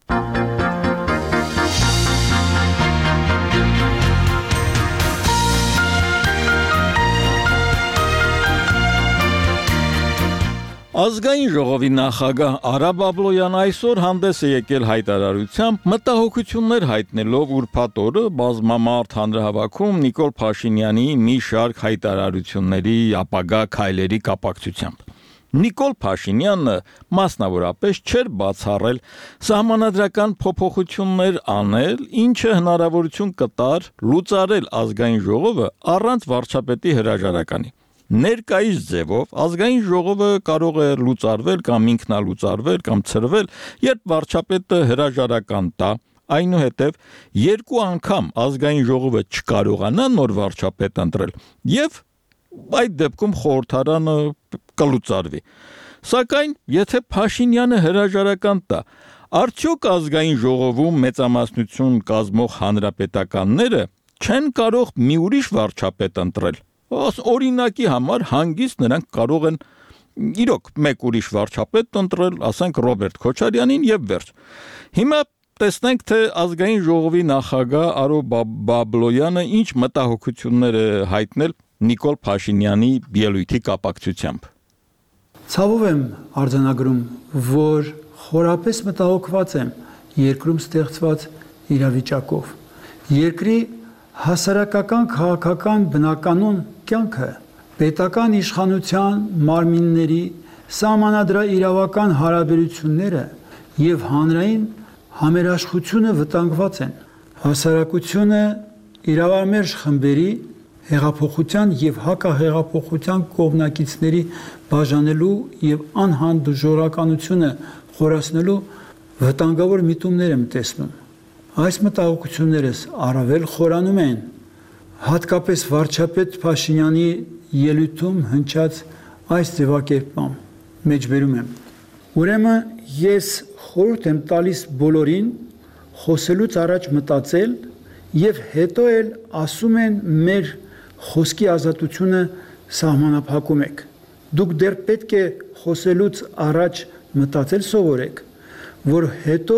Ազգային ժողովի նախագահ Արա Բաբլոյանը այսօր հանդես է եկել հայտարարությամբ, մտահոգություններ հայտնելով ուրբաթ օրը բազմամարդ հանրահավաքում Նիկոլ Փաշինյանի մի շարք հայտարարությունների ապագա քայլերի կապակցությամբ։ Նիկոլ Փաշինյանը մասնավորապես չէր բացառել սահմանադրական փոփոխություններ անել, ինչը հնարավորություն կտար լուծարել ազգային ժողովը առանց վարչապետի հրաժարականի։ Ներկայիս ձևով ազգային ժողովը կարող է լուծարվել կամ ինքնալուծարվել կամ ցրվել, երբ վարչապետը հրաժարական տա, այնուհետև երկու անգամ ազգային ժողովը չկարողանա նոր վարչապետ ընտրել եւ այդ դեպքում խորհրդարանը կլուծարվի։ Սակայն եթե Փաշինյանը հրաժարական տա, արդյոք ազգային ժողովում մեծամասնություն կազմող հանրապետականները չեն կարող մի ուրիշ վարչապետ ընտրել։ Օրինակի համար հանգիստ նրանք կարող են իրոք մեկ ուրիշ վարչապետ ընտրել, ասենք Ռոբերտ Քոչարյանին եւ վերջ։ Հիմա տեսնենք, թե ազգային ժողովի նախագահ Արո Բաբլոյանը ինչ մտահոգություններ է հայտնել Նիկոլ Փաշինյանի ելույթի կապակցությամբ։ Ցավով եմ արձանագրում, որ խորապես մտահոգված եմ երկրում ստեղծված իրավիճակով։ Երկրի հասարակական քաղաքական բնականոն կյանքը պետական իշխանության մարմինների սահմանադրական իրավական հարաբերությունները եւ հանրային համերաշխությունը վտանգված են։ Հասարակությունը իրավամերժ խմբերի հեղափոխության եւ հակահեղափոխության կողմնակիցների բաժանելու եւ անհանդուրժողականությունը խորացնելու վտանգավոր միտումներ եմ տեսնում։ Այս մտահոգություններս առավել խորանում են հատկապես վարչապետ Փաշինյանի ելույթում հնչած այս ձևակերպմամբ մեջբերում եմ։ Ուրեմն ես խորհուրդ եմ տալիս բոլորին խոսելուց առաջ մտածել եւ հետո էլ ասում են մեր խոսքի ազատությունը սահմանափակում եք։ Դուք դեռ պետք է խոսելուց առաջ մտածել սովորեք, որ հետո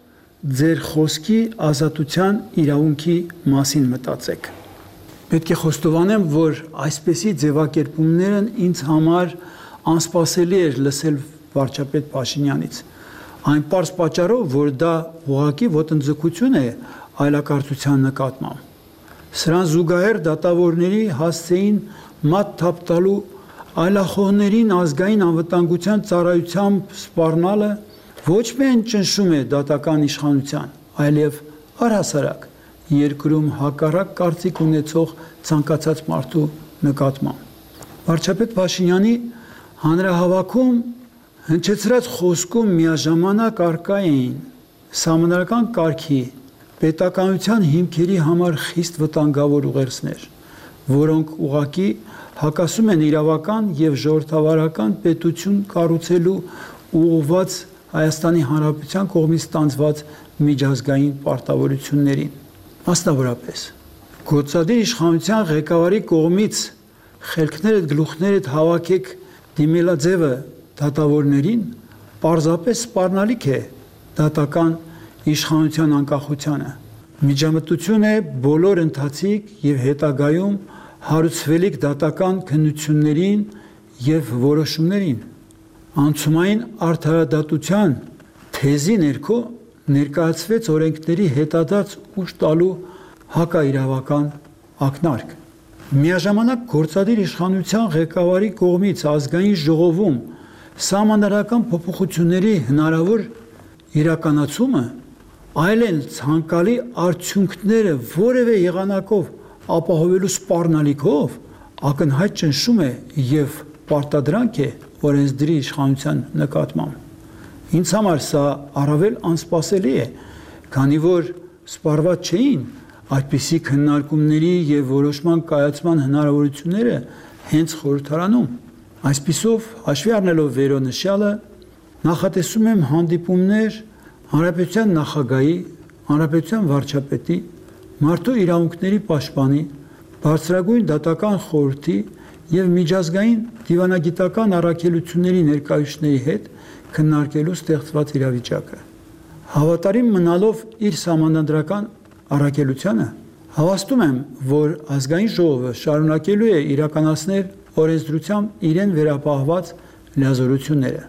ձեր խոսքի ազատության իրավունքի մասին մտածեք։ Պետք է խոստովանեմ, որ այսպիսի ձևակերպումներն ինձ համար անսպասելի էր լսել վարչապետ Փաշինյանից։ Այն պարզ պատճառով, որ դա ուղղակի ոտնձգություն է այլակարգության նկատմամբ։ Սրան զուգահեռ դատավորների հասցեին մատ թափ տալու այլախոհներին ազգային անվտանգության ծառայությամբ սպառնալը ոչ միայն ճնշում է դատական իշխանության, այլև առհասարակ երկրում հակառակ կարծիք ունեցող ցանկացած մարդու նկատմամբ։ Վարչապետ Փաշինյանի հանրահավաքում հնչեցրած խոսքում միաժամանակ առկա էին սահմանադրական կարգի պետականության հիմքերի համար խիստ վտանգավոր ուղերձներ, որոնք ուղղակի հակասում են իրավական եւ ժողովրդավարական պետություն կառուցելու ուղղված Հայաստանի Հանրապետության կողմից ստանձված միջազգային պարտավորություններին։ Մասնավորապես, գործադիր իշխանության ղեկավարի կողմից խելքներդ գլուխներդ հավաքեք դիմելաձևը դատավորներին պարզապես սպառնալիք է դատական իշխանության անկախությանը։ Միջամտություն է բոլոր ընթացիկ եւ հետագայում հարուցվելիք դատական քննություններին եւ որոշումներին։ Անցումային արդարադատության թեզի ներքո ներկայացվեց օրենքների հետադարձ ուժ տալու հակաիրավական ակնարկ։ Միաժամանակ գործադիր իշխանության ղեկավարի կողմից ազգային ժողովում սահմանադրական փոփոխությունների հնարավոր իրականացումը այլ են ցանկալի արդյունքները որևէ եղանակով ապահովելու սպառնալիքով ակնհայտ ճնշում է եւ պարտադրանք է օրենսդրի իշխանության նկատմամբ։ Ինձ համար սա առավել անսպասելի է, քանի որ սպառված չէին այդպիսի քննարկումների եւ որոշման կայացման հնարավորությունները հենց խորհրդարանում։ Այսպիսով, հաշվի առնելով վերոնշյալը, նախատեսում եմ հանդիպումներ Հանրապետության նախագահի, Հանրապետության վարչապետի, մարդու իրավունքների պաշտպանի, բարձրագույն դատական խորհրդի եւ միջազգային դիվանագիտական առաքելությունների ներկայացուցիչների հետ քննարկելու ստեղծված իրավիճակը։ Հավատարիմ մնալով իր սահմանադրական առաքելությանը, հավաստում եմ, որ ազգային ժողովը շարունակելու է իրականացնել օրենսդրությամբ իրեն վերապահված լիազորությունները։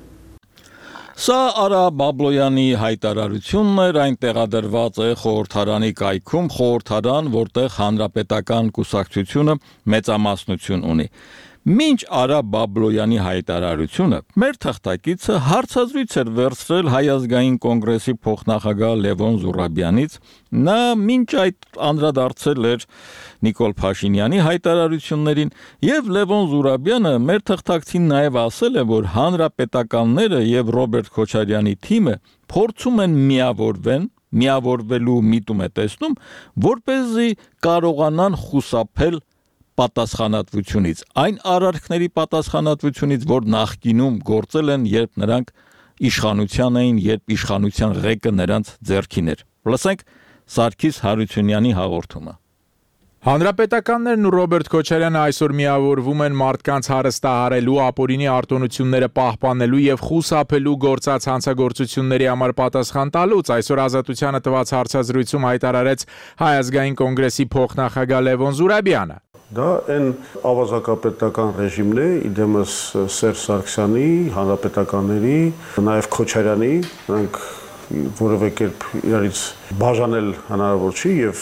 Սա Արա Բաբլոյանի հայտարարությունն էր, այն տեղադրված է խորհրդարանի կայքում, խորհրդարան, որտեղ հանրապետական կուսակցությունը մեծամասնություն ունի։ Մինչ Արա Բաբլոյանի հայտարարությունը մեր թղթակիցը հարցազրույց էր վերցրել Հայ ազգային կոնգրեսի փոխնախագահ Լևոն Զուրաբյանից, նա մինչ այդ անդրադարձել էր Նիկոլ Փաշինյանի հայտարարություններին, եւ Լևոն Զուրաբյանը մեր թղթակցին նաեւ ասել է, որ հանրապետականները եւ Ռոբերտ Քոչարյանի թիմը փորձում են միավորվեն, միավորվելու միտում է տեսնում, որպեսզի կարողանան խուսափել պատասխանատվությունից, այն արարքների պատասխանատվությունից, որ նախկինում գործել են, երբ նրանք իշխանության էին, երբ իշխանության ղեկը նրանց ձեռքին էր։ Լսենք Սարգիս Հարությունյանի հաղորդումը։ Հանրապետականներն ու Ռոբերտ Քոչարյանը այսօր միավորվում են մարդկանց հարստահարելու, ապօրինի արտոնությունները պահպանելու եւ խուսափելու գործած հանցագործությունների համար պատասխան տալուց այսօր Ազատությանը տված հարցազրույցում հայտարարեց Հայ ազգային կոնգրեսի փոխնախագահ Լևոն Զուրաբյանը։ Դա այն ավազակապետական ռեժիմն է, իդեմս Սերժ Սարգսյանի, հանրապետականների, նաեւ Քոչարյանի, նրանք որևէ կերպ իրարից բաժանել հնարավոր չի եւ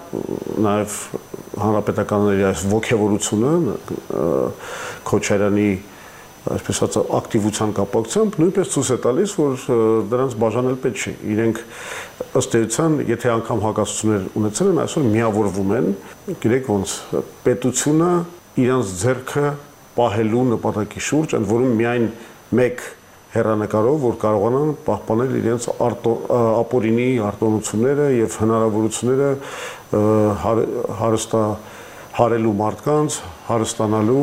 նաեւ հանրապետականների այս ոգևորությունը Քոչարյանի այսպես ասած ակտիվության կապակցությամբ նույնպես ցույց է տալիս, որ դրանց բաժանել պետք չէ։ Իրենք ըստ էության, եթե անգամ հակասություններ ունեցել են, այսօր միավորվում են, գիտեք ոնց, պետությունը իրանց ձեռքը պահելու նպատակի շուրջ, ընդ որում միայն մեկ հեռանկարով, որ կարողանան պահպանել իրենց ապօրինի արտոնությունները եւ հնարավորությունները հարստա հարելու մարդկանց, հարստանալու,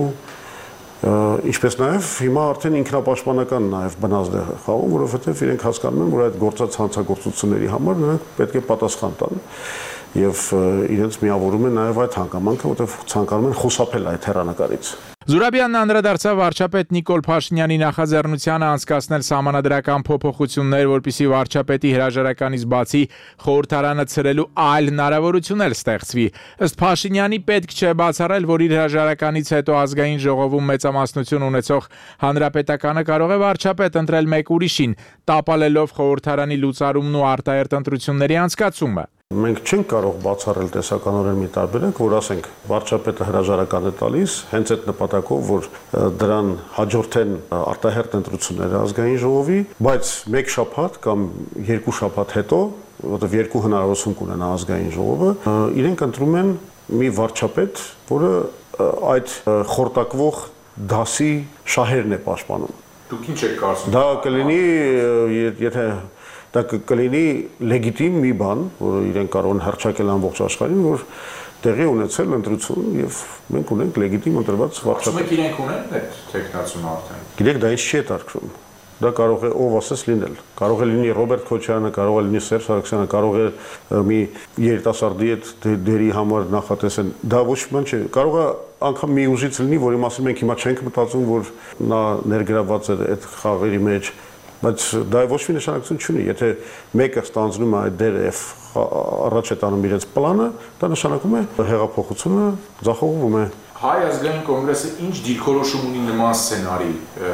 ինչպես նաեւ հիմա արդեն ինքնապաշտպանական նաեւ բնազդ է խաղում, որովհետեւ իրենք հասկանում են, որ այդ գործած հանցագործությունների համար նրանք պետք է պատասխան տան եւ իրենց միավորում են նաեւ այդ հանգամանքը, որտեղ ցանկանում են խուսափել այդ հեռանկարից։ Զուրաբյանն անդրադարձավ վարչապետ Նիկոլ Փաշինյանի նախաձեռնությանը անցկացնել սահմանադրական փոփոխություններ, որպեսզի վարչապետի հրաժարականից բացի խորհրդարանը ցրելու այլ հնարավորություն էլ ստեղծվի։ Ըստ Փաշինյանի պետք չէ բացառել, որ իր հրաժարականից հետո ազգային ժողովում մեծամասնություն ունեցող հանրապետականը կարող է վարչապետ ընտրել մեկ ուրիշին, տապալելով խորհրդարանի լուծարումն ու արտահերտ ընտրությունների անցկացումը։ Մենք չենք կարող բացառել տեսականորեն մի տարբերակ, որ ասենք վարչապետը հրաժարական է տալիս հենց այդ նպատակով, որ դրան հաջորդեն արտահերտ ընտրությունները ազգային ժողովի, բայց մեկ շաբաթ կամ երկու շաբաթ հետո, որովհետև երկու հնարավորություն կունենա ազգային ժողովը, իրենք ընտրում են մի վարչապետ, որը այդ խորտակվող դասի շահերն է պաշտպանում։ Դուք ինչ եք կարծում։ Դա կլինի, եթե դա կլինի լեգիտիմ մի բան, որը իրենք կարող են հռչակել ամբողջ աշխարհին, որ տեղի ունեցել ընտրություն եւ մենք ունենք լեգիտիմ ընտրված վարչապետ։ Ասում եք իրենք ունեն այդ տեխնացիոն արդեն։ Գիտեք, դա ինչ չի հետաքրքրում։ Դա կարող է ով ասես լինել։ Կարող է լինի Ռոբերտ Քոչարյանը, կարող է լինի Սերժ Սարգսյանը, կարող է մի երիտասարդի այդ դերի համար նախատեսեն։ Դա ոչ մի բան չէ։ Կարող է անգամ մի ուժից լինի, որի մասին մենք հիմա չենք մտածում, որ նա ներգրավված է այդ խաղերի մեջ, բայց դա ոչ մի նշանակություն չունի։ Եթե մեկը ստանձնում է այդ դերը եւ առաջ է տանում իրենց պլանը, դա նշանակում է հեղափոխությունը ձախողվում է։ Հայ ազգային կոնգրեսը ինչ դիրքորոշում ունի նման սցենարի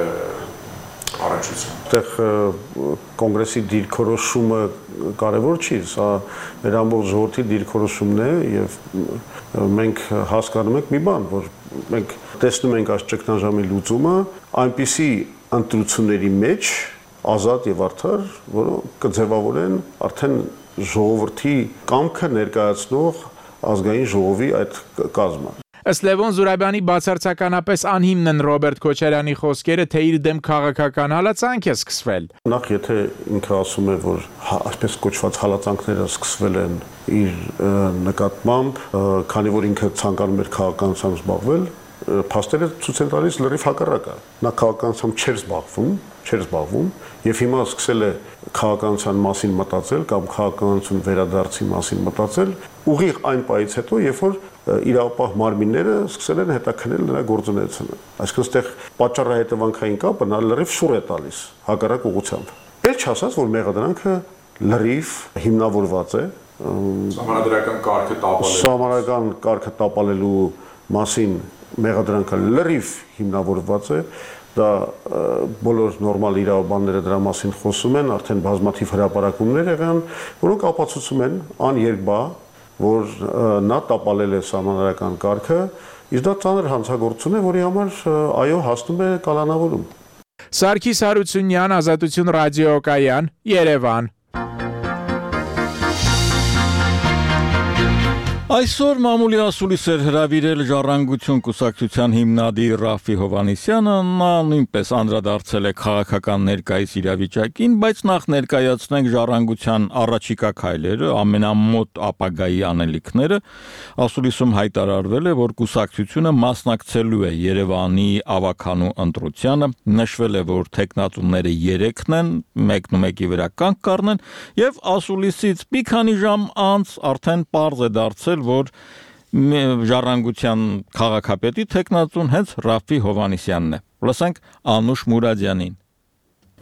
առաջություն։ Այդտեղ կոնգրեսի դիրքորոշումը կարևոր չի, սա մեր ամբողջ ժողովրդի դիրքորոշումն է եւ մենք հասկանում ենք մի բան, որ մենք տեսնում ենք այս ճգնաժամի լուծումը այնպիսի ընտրությունների մեջ ազատ եւ արդար, որոնք կձևավորեն արդեն ժողովրդի կամքը ներկայացնող ազգային ժողովի այդ կազմը։ Ըստ Լևոն Զուրաբյանի բացարձականապես անհիմն են Ռոբերտ Քոչարյանի խոսքերը, թե իր դեմ քաղաքական հալածանք է սկսվել։ Նախ եթե ինքը ասում է, որ այսպես կոչված հալածանքները սկսվել են իր նկատմամբ, քանի որ ինքը ցանկանում էր քաղաքականությամբ զբաղվել, փաստերը ցույց են տալիս լրիվ հակառակը։ Նա քաղաքականությամբ չէր զբաղվում, չէր զբաղվում եւ հիմա սկսել է քաղաքականության մասին մտածել կամ քաղաքականություն վերադարձի մասին մտածել ուղիղ այն պայից հետո, երբ որ իրավապահ մարմինները սկսել են հետաքննել նրա գործունեությունը։ Այսինքն այդտեղ պատճառահետևանքային կապը նա լրիվ շուռ է տալիս հակառակ ուղղությամբ։ Էլ չասած, որ մեղադրանքը լրիվ հիմնավորված է Սահմանադրական կարգը տապալելու Սահմանադրական կարգը տապալելու մասին մեղադրանքը լրիվ հիմնավորված է, դա բոլոր նորմալ իրավաբանները դրա մասին խոսում են, արդեն բազմաթիվ հրապարակումներ եղան, որոնք ապացուցում են աներկբա, որ նա տապալել է սահմանադրական կարգը, իսկ դա ծանր հանցագործություն է, որի համար այո հասնում է կալանավորում։ Սարգիս Հարությունյան, Ազատություն ռադիոկայան, Երևան։ Այսօր մամուլի ասուլիս էր հրավիրել Ժառանգություն կուսակցության հիմնադիր Ռաֆի Հովհաննիսյանը, նա նույնպես անդրադարձել է քաղաքական ներկայիս իրավիճակին, բայց նախ ներկայացնենք Ժառանգության առաջիկա քայլերը, ամենամոտ ապագայի անելիքները։ Ասուլիսում հայտարարվել է, որ կուսակցությունը մասնակցելու է Երևանի ավականու ընտրությանը, նշվել է, որ թեկնածուները երեքն են, մեկն ու մեկի վրա կանգ կառնեն, եւ ասուլիսից մի քանի ժամ անց արդեն պարզ է դարձել, որ Ժառանգության քաղաքապետի թեկնածուն հենց Ռաֆի Հովհաննիսյանն է։ Լսենք Անուշ Մուրադյանին։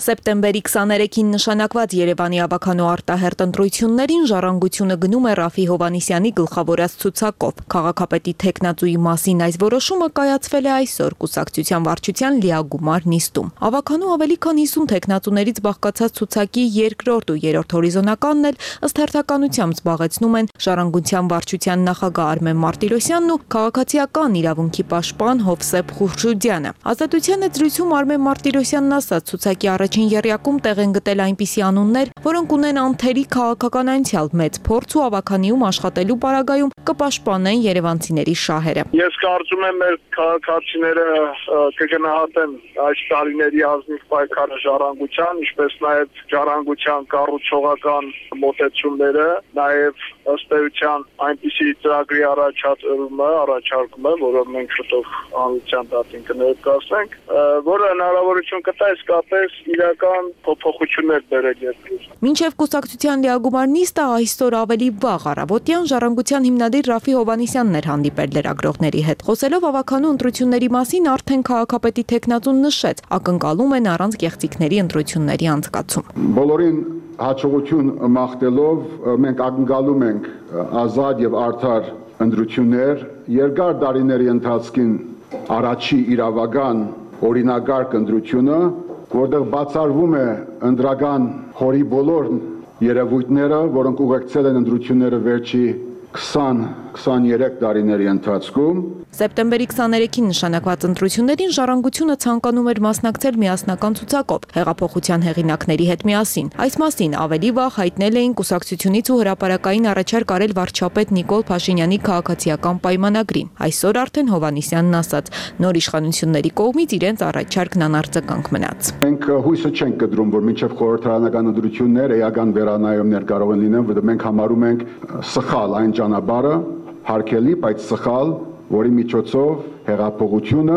Սեպտեմբերի քսաներեքին նշանակված Երևանի ավականու արտահերտ ընտրություններին ժառանգությունը գնում է Ռաֆի Հովհաննիսյանի գլխավորած ցուցակով։ Քաղաքապետի թեկնածուի մասին այս որոշումը կայացվել է այսօր կուսակցության վարչության լիագումար նիստում։ Ավականու ավելի քան հիսուն թեկնածուներից բաղկացած ցուցակի երկրորդ ու երրորդ հորիզոնականն էլ ըստ հերթականությամբ զբաղեցնում են ժառանգության վարչության նախագահ Արմեն Մարտիրոսյանն ու քաղաքացիական իրավունքի պաշտպան Հովսեփ Խուրշուդյանը։ Ազատության զրույցում Արմեն Մարտիրոսյանն ասաց, ցուցակի առաջին եռյակում տեղ են գտել այնպիսի անուններ, որոնք ունեն անթերի քաղաքական անցյալ, մեծ փորձ ու ավականիում աշխատելու պարագայում կպաշտպանեն երևանցիների շահերը։ Ես կարծում եմ մեր քաղաքացիները կգնահատեն այս տարիների ազնիվ պայքարը ժառանգության, ինչպես նաև ժառանգության կառուցողական մոտեցումները, նաև ըստ էության այնպիսի ծրագրի առաջադրումը, առաջարկումը, որը մենք շուտով հանրության դատին կներկայացնենք, որը հնարավորություն կտա իսկապես իրական փոփոխություններ բերել երկրում։ Մինչև կուսակցության լիագումար նիստը այսօր ավելի վաղ առավոտյան ժառանգության հիմնադիր Ռաֆի Հովհաննիսյանն էր հանդիպել լրագրողների հետ։ Խոսելով ավականու ընտրությունների մասին արդեն քաղաքապետի թեկնածուն նշեց, ակնկալում են առանց կեղծիքների ընտրությունների անցկացում։ Բոլորին հաջողություն մաղթելով մենք ակնկալում ենք ազատ եւ արդար ընտրություններ, երկար տարիների ընթացքին առաջի իրավական օրինագարկ ընտրությունը, որտեղ բացառվում է ընտրական խորի բոլոր երևույթները, որոնք ուղեկցել են ընտրությունները վերջի քսան քսաներեք տարիների ընթացքում։ Սեպտեմբերի քսաներեքին նշանակված ընտրություններին ժառանգությունը ցանկանում էր մասնակցել միասնական ցուցակով հեղափոխության հեղինակների հետ միասին։ Այս մասին ավելի վաղ հայտնել էին կուսակցությունից ու հրապարակային առաջարկ արել վարչապետ Նիկոլ Փաշինյանի քաղաքացիական պայմանագրին։ Այսօր արդեն Հովհաննիսյանն ասաց, նոր իշխանությունների կողմից իրենց առաջարկն անարձագանք մնաց։ Մենք հույսը չենք կտրում, որ մինչև խորհրդարանական ընտրություններ էական վերանայումներ կարող են լինել, որտեղ մենք համարում ենք սխալ այն ճանապարհը, հարկելի, բայց սխալ, որի միջոցով հեղափոխությունը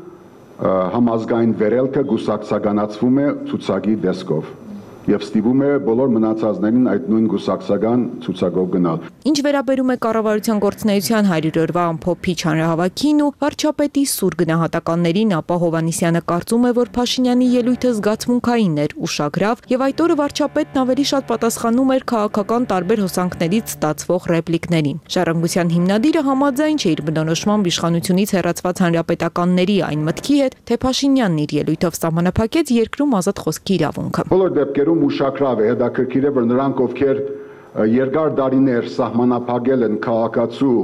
համազգային վերելքը գուսակցականացվում է ցուցակի դեսքով եւ ստիպում է բոլոր մնացածներին այդ նույն գուսակցական ցուցակով գնալ։ Ինչ վերաբերում է կառավարության գործունեության հարյուրորվա ամփոփիչ հանրահավաքին ու վարչապետի սուր գնահատականներին, ապա Հովհաննիսյանը կարծում է, որ Փաշինյանի ելույթը զգացմունքային էր, ուշագրավ եւ այդ օրը վարչապետն ավելի շատ պատասխանում էր քաղաքական տարբեր հոսանքներից ստացվող ռեպլիկներին։ Ժառանգության հիմնադիրը համաձայն չէ իր բնորոշմամբ իշխանությունից հեռացված հանրապետականների այն մտքի հետ, թե Փաշինյանն իր ելույթով սահմանափակեց երկրում ազատ խոսքի իրավունքը։ Բոլոր դեպքերում ուշագրավ է, հետաքրքիր է, որ նրանք, ովքեր երկար տարիներ սահմանափակել են քաղաքացու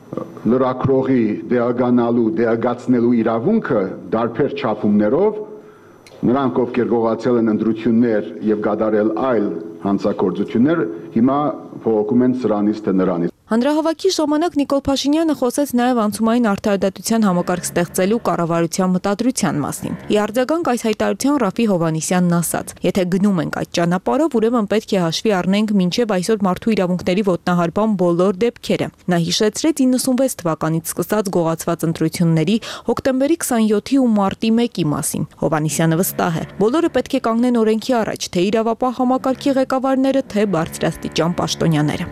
լրագրողի դեղականալու, դեղացնելու իրավունքը դարբեր չափումներով, նրանք, ովքեր գողացել են ընտրություններ եւ կատարել այլ հանցագործություններ, հիմա փոխում են սրանից թե նրանից։ Հանրահավաքի ժամանակ Նիկոլ Փաշինյանը խոսեց նաև անցումային արդարադատության համակարգ ստեղծելու կառավարության մտադրության մասին։ Ի արձագանք այս հայտարարության Ռաֆի Հովհաննիսյանն ասաց. «Եթե գնում ենք այդ ճանապարհով, ուրեմն պետք է հաշվի առնենք մինչև այսօր մարդու իրավունքների ոտնահարման բոլոր դեպքերը»։ Նա հիշեցրեց իննսունվեց թվականից սկսած գողացված ընտրությունների հոկտեմբերի քսանյոթի ու մարտի մեկի մասին։ Հովհաննիսյանը վստահ է, բոլորը պետք է կանգնեն օրենքի առաջ, թե իրավապահ համակարգի ղեկավարները, թե բարձրաստիճան պաշտոնյաները։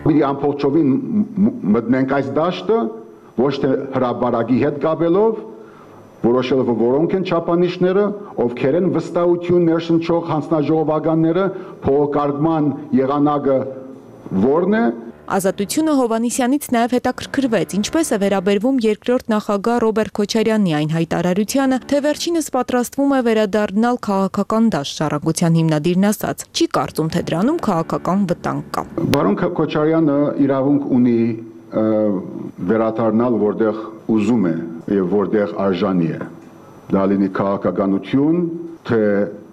Մտնենք այս դաշտը ոչ թե հրաբարակի հետ կապելով, որոշելով որոնք են չափանիշները, ովքեր են վստահություն ներշնչող հանձնաժողովականները, փոխկարգման եղանակը որն է։ Ազատությունը Հովհաննիսյանից նաև հետաքրքրվեց, ինչպես է վերաբերվում երկրորդ նախագահ Ռոբերտ Քոչարյանի այն հայտարարությանը, թե վերջինս պատրաստվում է վերադառնալ քաղաքական դաշտ։ Ժառանգության հիմնադիրն ասաց, չի կարծում, թե դրանում քաղաքական վտանգ կա։ Բարոն Քոչարյանը իրավունք ունի վերադառնալ, որտեղ ուզում է եւ որտեղ արժանի է։ Դա լինի քաղաքականություն, թե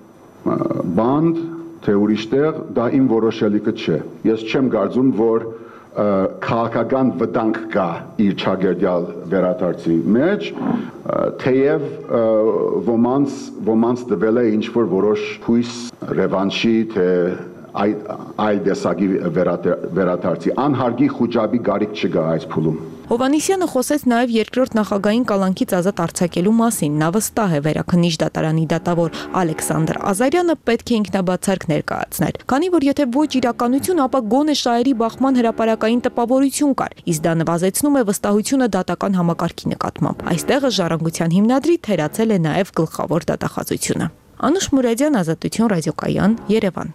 բանդ, թե ուրիշ տեղ, դա իմ որոշելիքը չէ։ Ես չեմ կարծում, որ քաղաքական վտանգ կա իր ճակերտյալ վերադարձի մեջ, թեև ոմանց ոմանց տվել է ինչ-որ որոշ հույս ռևանշի, թե այլ տեսակի վերադարձի անհարգի խոճապի կարիք չկա այս փուլում։ Հովհաննիսյանը խոսեց նաև երկրորդ նախագահային կալանքից ազատ արձակելու մասին։ Նա վստահ է Վերաքննիչ դատարանի դատավոր Ալեքսանդր Ազարյանը պետք է ինքնաբացարկ ներկայացներ։ Քանի որ եթե ոչ իրականություն, ապա գոնե շահերի բախման հրապարակային տպավորություն կար, իսկ դա նվազեցնում է վստահությունը դատական համակարգի նկատմամբ։ Այստեղ Ժառանգության հիմնադրի թերացել է նաև գլխավոր դատախազությունը։ Անուշ Մուրադյան, Ազատություն ռադիոկայան, Երևան։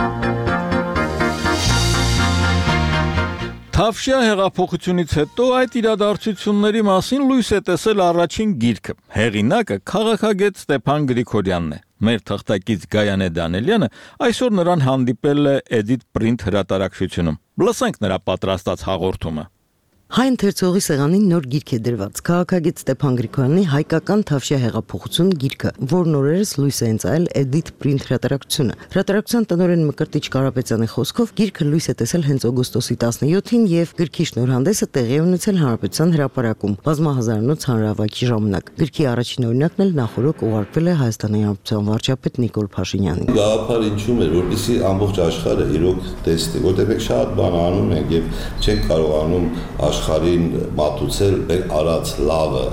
Թավշյա հեղափոխությունից հետո այդ իրադարձությունների մասին լույս է տեսել առաջին գիրքը։ Հեղինակը քաղաքագետ Ստեփան Գրիգորյանն է։ Մեր թղթակից Գայանե Դանելյանը այսօր նրան հանդիպել է Edit Print հրատարակչությունում։ Լսենք նրա պատրաստած հաղորդումը։ Հայ ընթերցողի սեղանին նոր գիրք է դրված քաղաքագետ Ստեփան Գրիգորյանի հայկական Թավշյա հեղափոխություն գիրքը, որն օրերս լույս է ընծայել Edit Print հրատարակչությունը։ Հրատարակության տնօրեն Մկրտիչ Կարապետյանի խոսքով գիրքը լույս է տեսել հենց օգոստոսի տասնյոթին եւ գրքի շնորհանդեսը տեղի է ունեցել Հանրապետության հրապարակում բազմահազարանոց հանրահավաքի ժամանակ։ Գրքի առաջին օրինակն էլ նախորդ ուղարկվել է Հայաստանի Հանրապետության վարչապետ Նիկոլ Փաշինյանին։ Գաղափար ինչու՞մ էր, որպեսզի ամբողջ աշխարհը իրոք տեսնի, որտեղ մենք շատ բան անում ենք եւ չենք կարողանում աշխարհին մատուցել մեր արած լավը,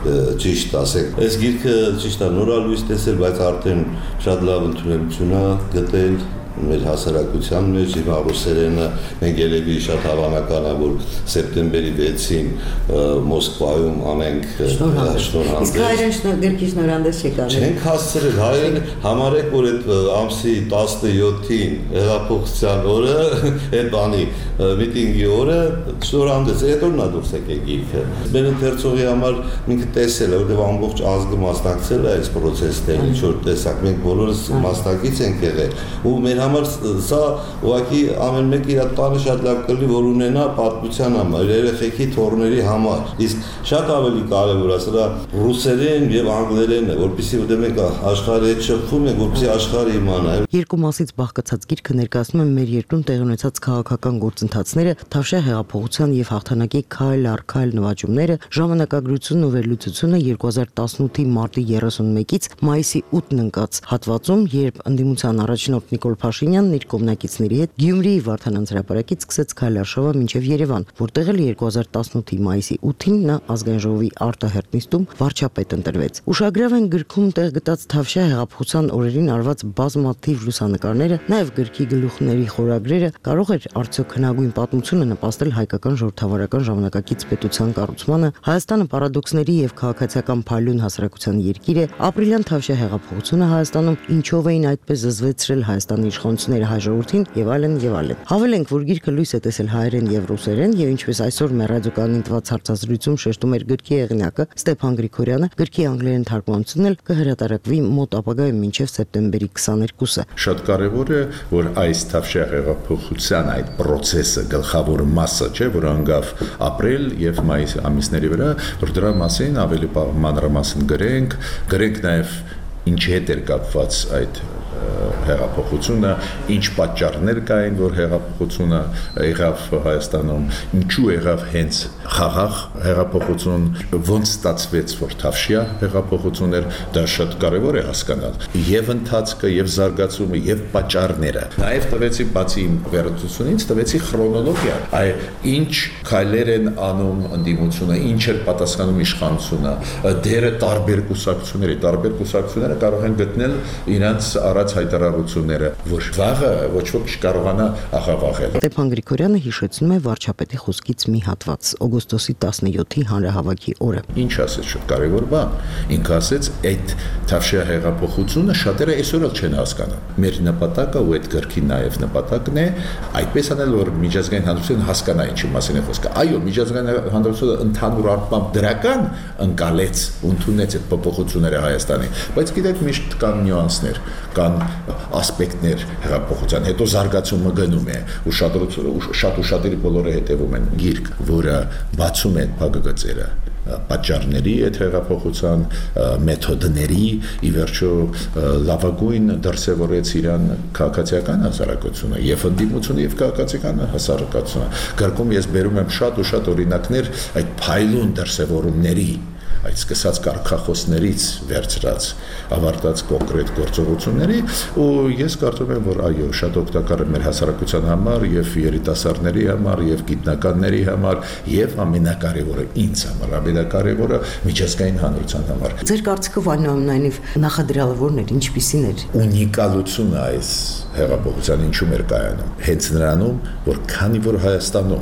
ճիշտ ասեք։ Այս գիրքը ճիշտ է նոր լույս տեսել, բայց արդեն շատ լավ ընդունելություն է գտել մեր հասարակության մեջ, իմ ռուսերենը մենք ելևի շատ հավանական է, որ սեպտեմբերի վեցին Մոսկվայում անենք շնորհանդես։ Իսկ հայերեն գրքի շնորհանդես չեք անել։ Չենք հասցրել, հայերեն համարեք, որ այդ ամսի տասնյոթին հեղափոխության օրը, այդ բանի միտինգի օրը շնորհանդես, այդ օրն է դուրս եկել գիրքը։ Մեր ընթերցողի համար ինքը տեսել է, որտեղ ամբողջ ազգը մասնակցել է այս process-ին, ինչ որ տեսակ, մենք բոլորս մասնակից ենք եղել, ու մեր համար սա ուղղակի ամեն մեկը իր տանը շատ լավ կլինի, որ ունենա պատմության համար, երեխեքի թոռների համար։ Իսկ շատ ավելի կարևոր է սրա ռուսերեն եւ անգլերենը, որպեսզի ուտեմ ենք աշխարհի հետ շփվում ենք, որպեսզի աշխարհը իմանա։ Երկու մասից բաղկացած գիրքը ներկայացնում է մեր երկրում տեղի ունեցած քաղաքական գործընթացները, Թավշյա հեղափոխության եւ հաղթանակի քայլ առ քայլ նվաճումները, ժամանակագրությունն ու վերլուծությունը երկու հազար տասնութի մարտի երեսունմեկից մայիսի ութն ընկած հատվածում, երբ ընդդիմության առաջնորդ Նիկոլ Փաշինյանն իր կողմնակիցների հետ Գյումրիի Վարդանանց հրապարակից սկսեց քայլ արշավը մինչև Երևան, որտեղ էլ երկու հազար տասնութի մայիսի ութին նա ազգային ժողովի արտահերթ նիստում վարչապետ ընտրվեց։ Ուշագրավ են գրքում տեղ գտած Թավշյա հեղափոխության օրերին արված բազմաթիվ լուսանկարները, նաև գրքի գլուխների խորագրերը, կարող էր արդյոք հնագույն պատմությունը նպաստել հայկական ժողովրդավարական ժամանակակից պետության կառուցմանը, Հայաստանը պարադոքսների եւ քաղաքացիական փայլուն հասարակության երկիր է, ապրիլյան Թավշյա հեղափոխությունը Հայաստանում ինչով էին այդպես զզվեցրել Հայաստանի իշխանությունները հայ ժողովրդին եւ այլն եւ այլն։ Հավելենք, որ գիրքը լույս է տեսել հայերեն եւ ռուսերեն եւ ինչպես այսօր մեր ռադիոկայանին տված հարցազրույցում շեշտում էր գրքի հեղինակը Ստեփան Գրիգորյանը, գրքի անգլերեն թարգմանությունն էլ կհրատարակվի մոտ ապագայում մինչև սեպտեմբերի քսաներկուսը։ Շատ կարևոր է, որ այս Թավշյա հեղափոխության այդ process-ը գլխավոր մասը, չէ, որ անգավ ապրիլ եւ մայիս ամիսների վրա, որ դրա մասին ավելի մանրամասն գրենք, գրենք նաեւ ինչի հետ էր կապված այդ հեղափոխությունը, ինչ պատճառներ կային, որ հեղափոխությունը եղավ Հայաստանում, ինչու եղավ հենց խաղաղ հեղափոխություն, ոնց ստացվեց, որ Թավշյա հեղափոխություն էր, դա շատ կարևոր է հասկանալ։ Եվ ընթացքը, եւ զարգացումը, եւ պատճառները։ Նաեւ տվեցի բացի իմ վերլուծությունից, տվեցի քրոնոլոգիա։ Այ ինչ քայլեր են անում ընդդիմությունը, ինչ էր պատասխանում իշխանությունը, դերը տարբեր կուսակցությունների, տարբեր կուսակցությունները կարող են գտնել իրենց առած հայտարարությունները, որ վաղը ոչ ոք չկարողանա աղավաղել։ Ստեփան Գրիգորյանը հիշեցնում է վարչապետի խոսքից մի հատված՝ օգոստոսի տասնյոթի հանրահավաքի օրը։ Ինչ ասեց, շատ կարևոր բան։ Ինքը ասեց, այդ Թավշյա հեղափոխությունը շատերը այսօր էլ չեն հասկանում։ Մեր նպատակը ու այդ գրքի նաև նպատակն է այդպես անել, որ միջազգային հանրությունը հասկանա ինչի մասին է խոսքը։ Այո, միջազգային հանրությունը ընդհանուր առմամբ դրական ընկալեց, ընդունեց այդ փոփոխությունները Հայաստանի, բայց գիտեք միշտ կան նյուանսներ, կան ասպեկտներ հեղափոխության, հետո զարգացումը գնում է ու շատ շատ ու շատերի բոլորը հետևում են գիրք, որը բացում է փակագծերը պատճառների այդ հեղափոխության մեթոդների ի վերջո լավագույն դրսևորեց իրան քաղաքացիական հասարակությունը եւ ընդդիմությունը եւ քաղաքացիական հասարակությունը։ Գրքում ես բերում եմ շատ ու շատ օրինակներ այդ փայլուն դրսևորումների, այդ սկսած կարգախոսներից վերցրած ավարտած կոնկրետ գործողությունների, ու ես կարծում եմ, որ այո, շատ օգտակար է մեր հասարակության համար եւ երիտասարդների համար եւ գիտնականների համար եւ ամենակարևորը ինձ համար, ամենակարևորը միջազգային հանրության համար։ Ձեր կարծիքով այնուամենայնիվ նախադրյալը ո՞րն էր, ինչպիսին էր։ Ունիկալությունը այս հեղափոխության ինչու մեր կայանում։ Հենց նրանում, որ քանի որ Հայաստանում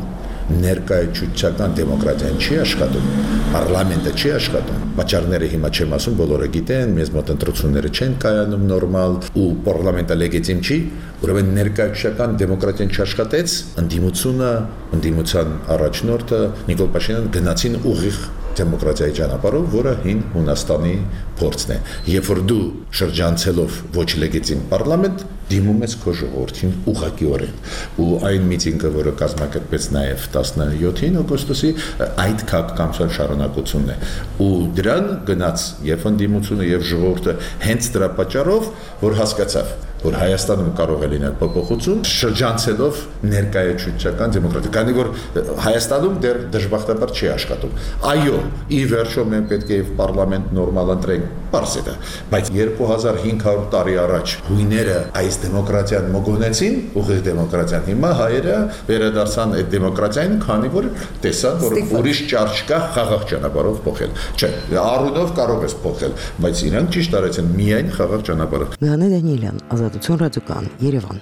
ներկայացուցչական դեմոկրատիան չի աշխատում, պարլամենտը չի աշխատում։ Պատճառները հիմա չեմ ասում, բոլորը գիտեն, մեզ մոտ ընտրությունները չեն կայանում նորմալ ու պարլամենտը լեգիտիմ չի, ուրեմն ներկայացուցչական դեմոկրատիան չաշխատեց, ընդդիմությունը, ընդդիմության առաջնորդը Նիկոլ Փաշինյանը գնացին ուղիղ դեմոկրատիայի ճանապարհով, որը հին Հունաստանի փորձն է։ Երբ որ դու շրջանցելով ոչ լեգիտիմ պարլամենտ դիմում ես քո ժողովրդին ուղղակիորեն, ու այն միտինգը, որը կազմակերպեց նաև տասնյոթին օգոստոսի, այդ քաղաքականության շարունակությունն է։ Ու դրան գնաց եւ ընդդիմությունը եւ ժողովուրդը հենց դրա պատճառով, որ հասկացավ, որ Հայաստանում կարող է լինել փոփոխություն, շրջանցելով ներկայացուցչական դեմոկրատիա, քանի որ Հայաստանում դեռ դժբախտաբար չի աշխատում։ Այո, ի վերջո մենք պետք է պարլամենտ նորմալ ընտրենք, բարձ է դա, բայց երկու հազար հինգ հարյուր տարի առաջ հույները այս դեմոկրատիան մոգոնեցին, ուղիղ դեմոկրատիան, հիմա հայերը վերադարձան այդ դեմոկրատիային, քանի որ տեսան, որ ուրիշ ճար չկա խաղաղ ճանապարհով փոխել։ Չէ, առունով կարող ես փոխել, բայց իրանք ճիշտ արեցին միայն խաղաղ ճանապարհով։ Գանե Դանիելյան, Ազատություն ռադիոկան, Երևան։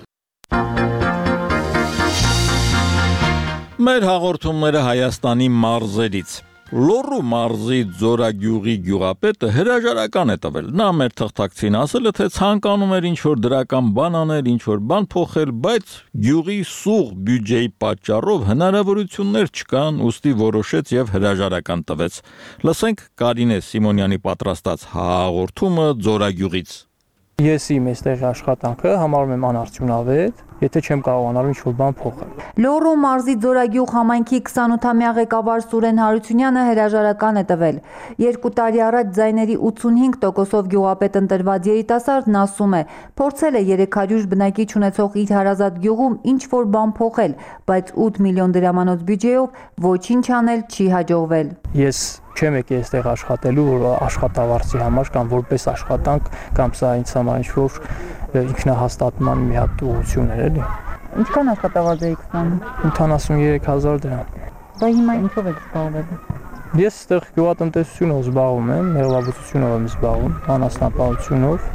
Մեր հաղորդումները Հայաստանի մարզերից։ Լոռու մարզի Ձորագյուղի գյուղապետը հրաժարական է տվել։ Նա մեր թղթակցին ասել է, թե ցանկանում էր ինչ-որ դրական բան անել, ինչ-որ բան փոխել, բայց գյուղի սուղ բյուջեի պատճառով հնարավորություններ չկան, ուստի որոշեց եւ հրաժարական տվեց։ Լսենք Կարինե Սիմոնյանի պատրաստած հաղորդումը Ձորագյուղից։ Ես իմ այստեղ աշխատանքը համարում եմ անարդյունավետ, եթե չեմ կարողանալ ինչ-որ բան փոխել։ Լոռու մարզի Ձորագյուղ համայնքի քսանութամյա ղեկավար Սուրեն Հարությունյանը հրաժարական է տվել։ Երկու տարի առաջ ձայների ութսունհինգ տոկոսով գյուղապետ ընտրված երիտասարդն ասում է, փորձել է երեք հարյուր բնակիչ ունեցող իր հարազատ գյուղում ինչ-որ բան փոխել, բայց ութ միլիոն դրամանոց բյուջեով ոչինչ անել չի հաջողվել։ Ես չեմ եկել այստեղ աշխատելու, որ աշխատավարձի համար կամ որպես աշխատանք, կամ սա ինձ համար ինչ-որ ինքնահաստատման մի հատ ուղղություն էր, էլի։ Ինչքան աշխատավարձ եք ստանում։ ութանասուններեք հազար դրամ։ Բա հիմա ինչով եք զբաղվել։ Ես այստեղ գյուղատնտեսությունով զբաղվում եմ, մեղվաբուծությունով եմ զբաղվում, անասնապահությունով։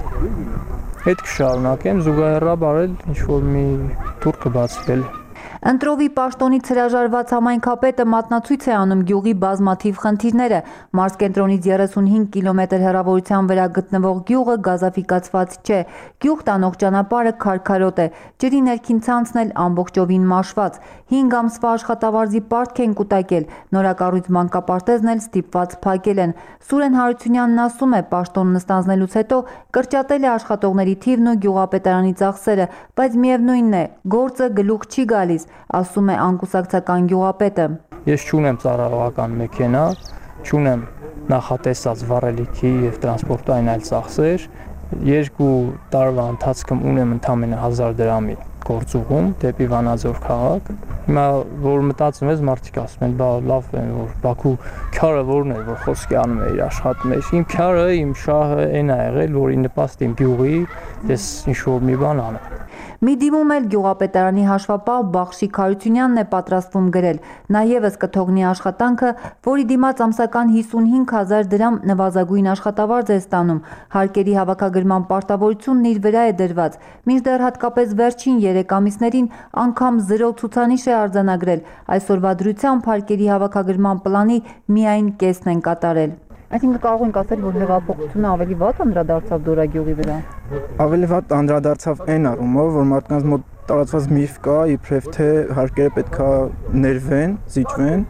Հետ կշարունակեմ, զուգահեռաբար էլ ինչ-որ մի տուր կբացվի։ Ընտրովի պաշտոնից հրաժարված համայնքապետը մատնացույց է անում գյուղի բազմաթիվ խնդիրները։ Մարզկենտրոնից երեսունհինգ կիլոմետր հեռավորության վրա գտնվող գյուղը գազաֆիկացված չէ։ Գյուղ տանող ճանապարհը քարքարոտ է, ջրի ներքին ցանցն էլ ամբողջովին մաշված։ հինգ ամսվա աշխատավարձի պարտք են կուտակել, նորակառույց մանկապարտեզն էլ ստիպված փակել են։ Սուրեն Հարությունյանն ասում է, պաշտոնն ստանձնելուց հետո կրճատել է աշխատողների թիվն ու գյուղապետարանի ծախսերը, բայց միևնույնն է, գործը գլուխ չի գալիս, ասում է անկուսակցական գյուղապետը։ Ես չունեմ ծառայողական մեքենա, չունեմ նախատեսած վառելիքի եւ տրանսպորտային այլ ծախսեր, երկու տարվա ընթացքում ունեմ ընդամենը հազար դրամի գործուղում դեպի Վանաձոր քաղաք։ Հիմա որ մտածում ես, մարդիկ ասում են, բա լավ է, որ Բաքու քարը որն է, որ խոսքի անում է իր աշխատում է։ Իմ քարը, իմ շահը այն է եղել, որ ի նպաստ իմ գյուղի ես ինչ-որ մի բան անեմ։ Մի դիմում էլ գյուղապետարանի հաշվապահ Բախշիկ Հարությունյանն է պատրաստվում գրել։ Նա ևս կթողնի աշխատանքը, որի դիմաց ամսական հիսունհինգ հազար դրամ նվազագույն աշխատավարձ է ստանում։ Հարկերի հավաքագրման պարտավորությունն իր վրա է դրված։ Մինչդեռ հատկապես վերջին երեք ամիսներին անգամ զրո ցուցանիշ է արձանագրել։ Այսօրվա դրությամբ հարկերի հավաքագրման պլանի միայն կեսն են կատարել։ Այսինքն կարող ենք ասել, որ հեղափոխությունը ավելի վատ անդրադարձավ Ձորագյուղի վրա։ Ավելի վատ անդրադարձավ այն առումով, որ մարդկանց մոտ տարածված միֆ կա, իբրև թե հարկերը պետքա ներվեն, զիջվեն,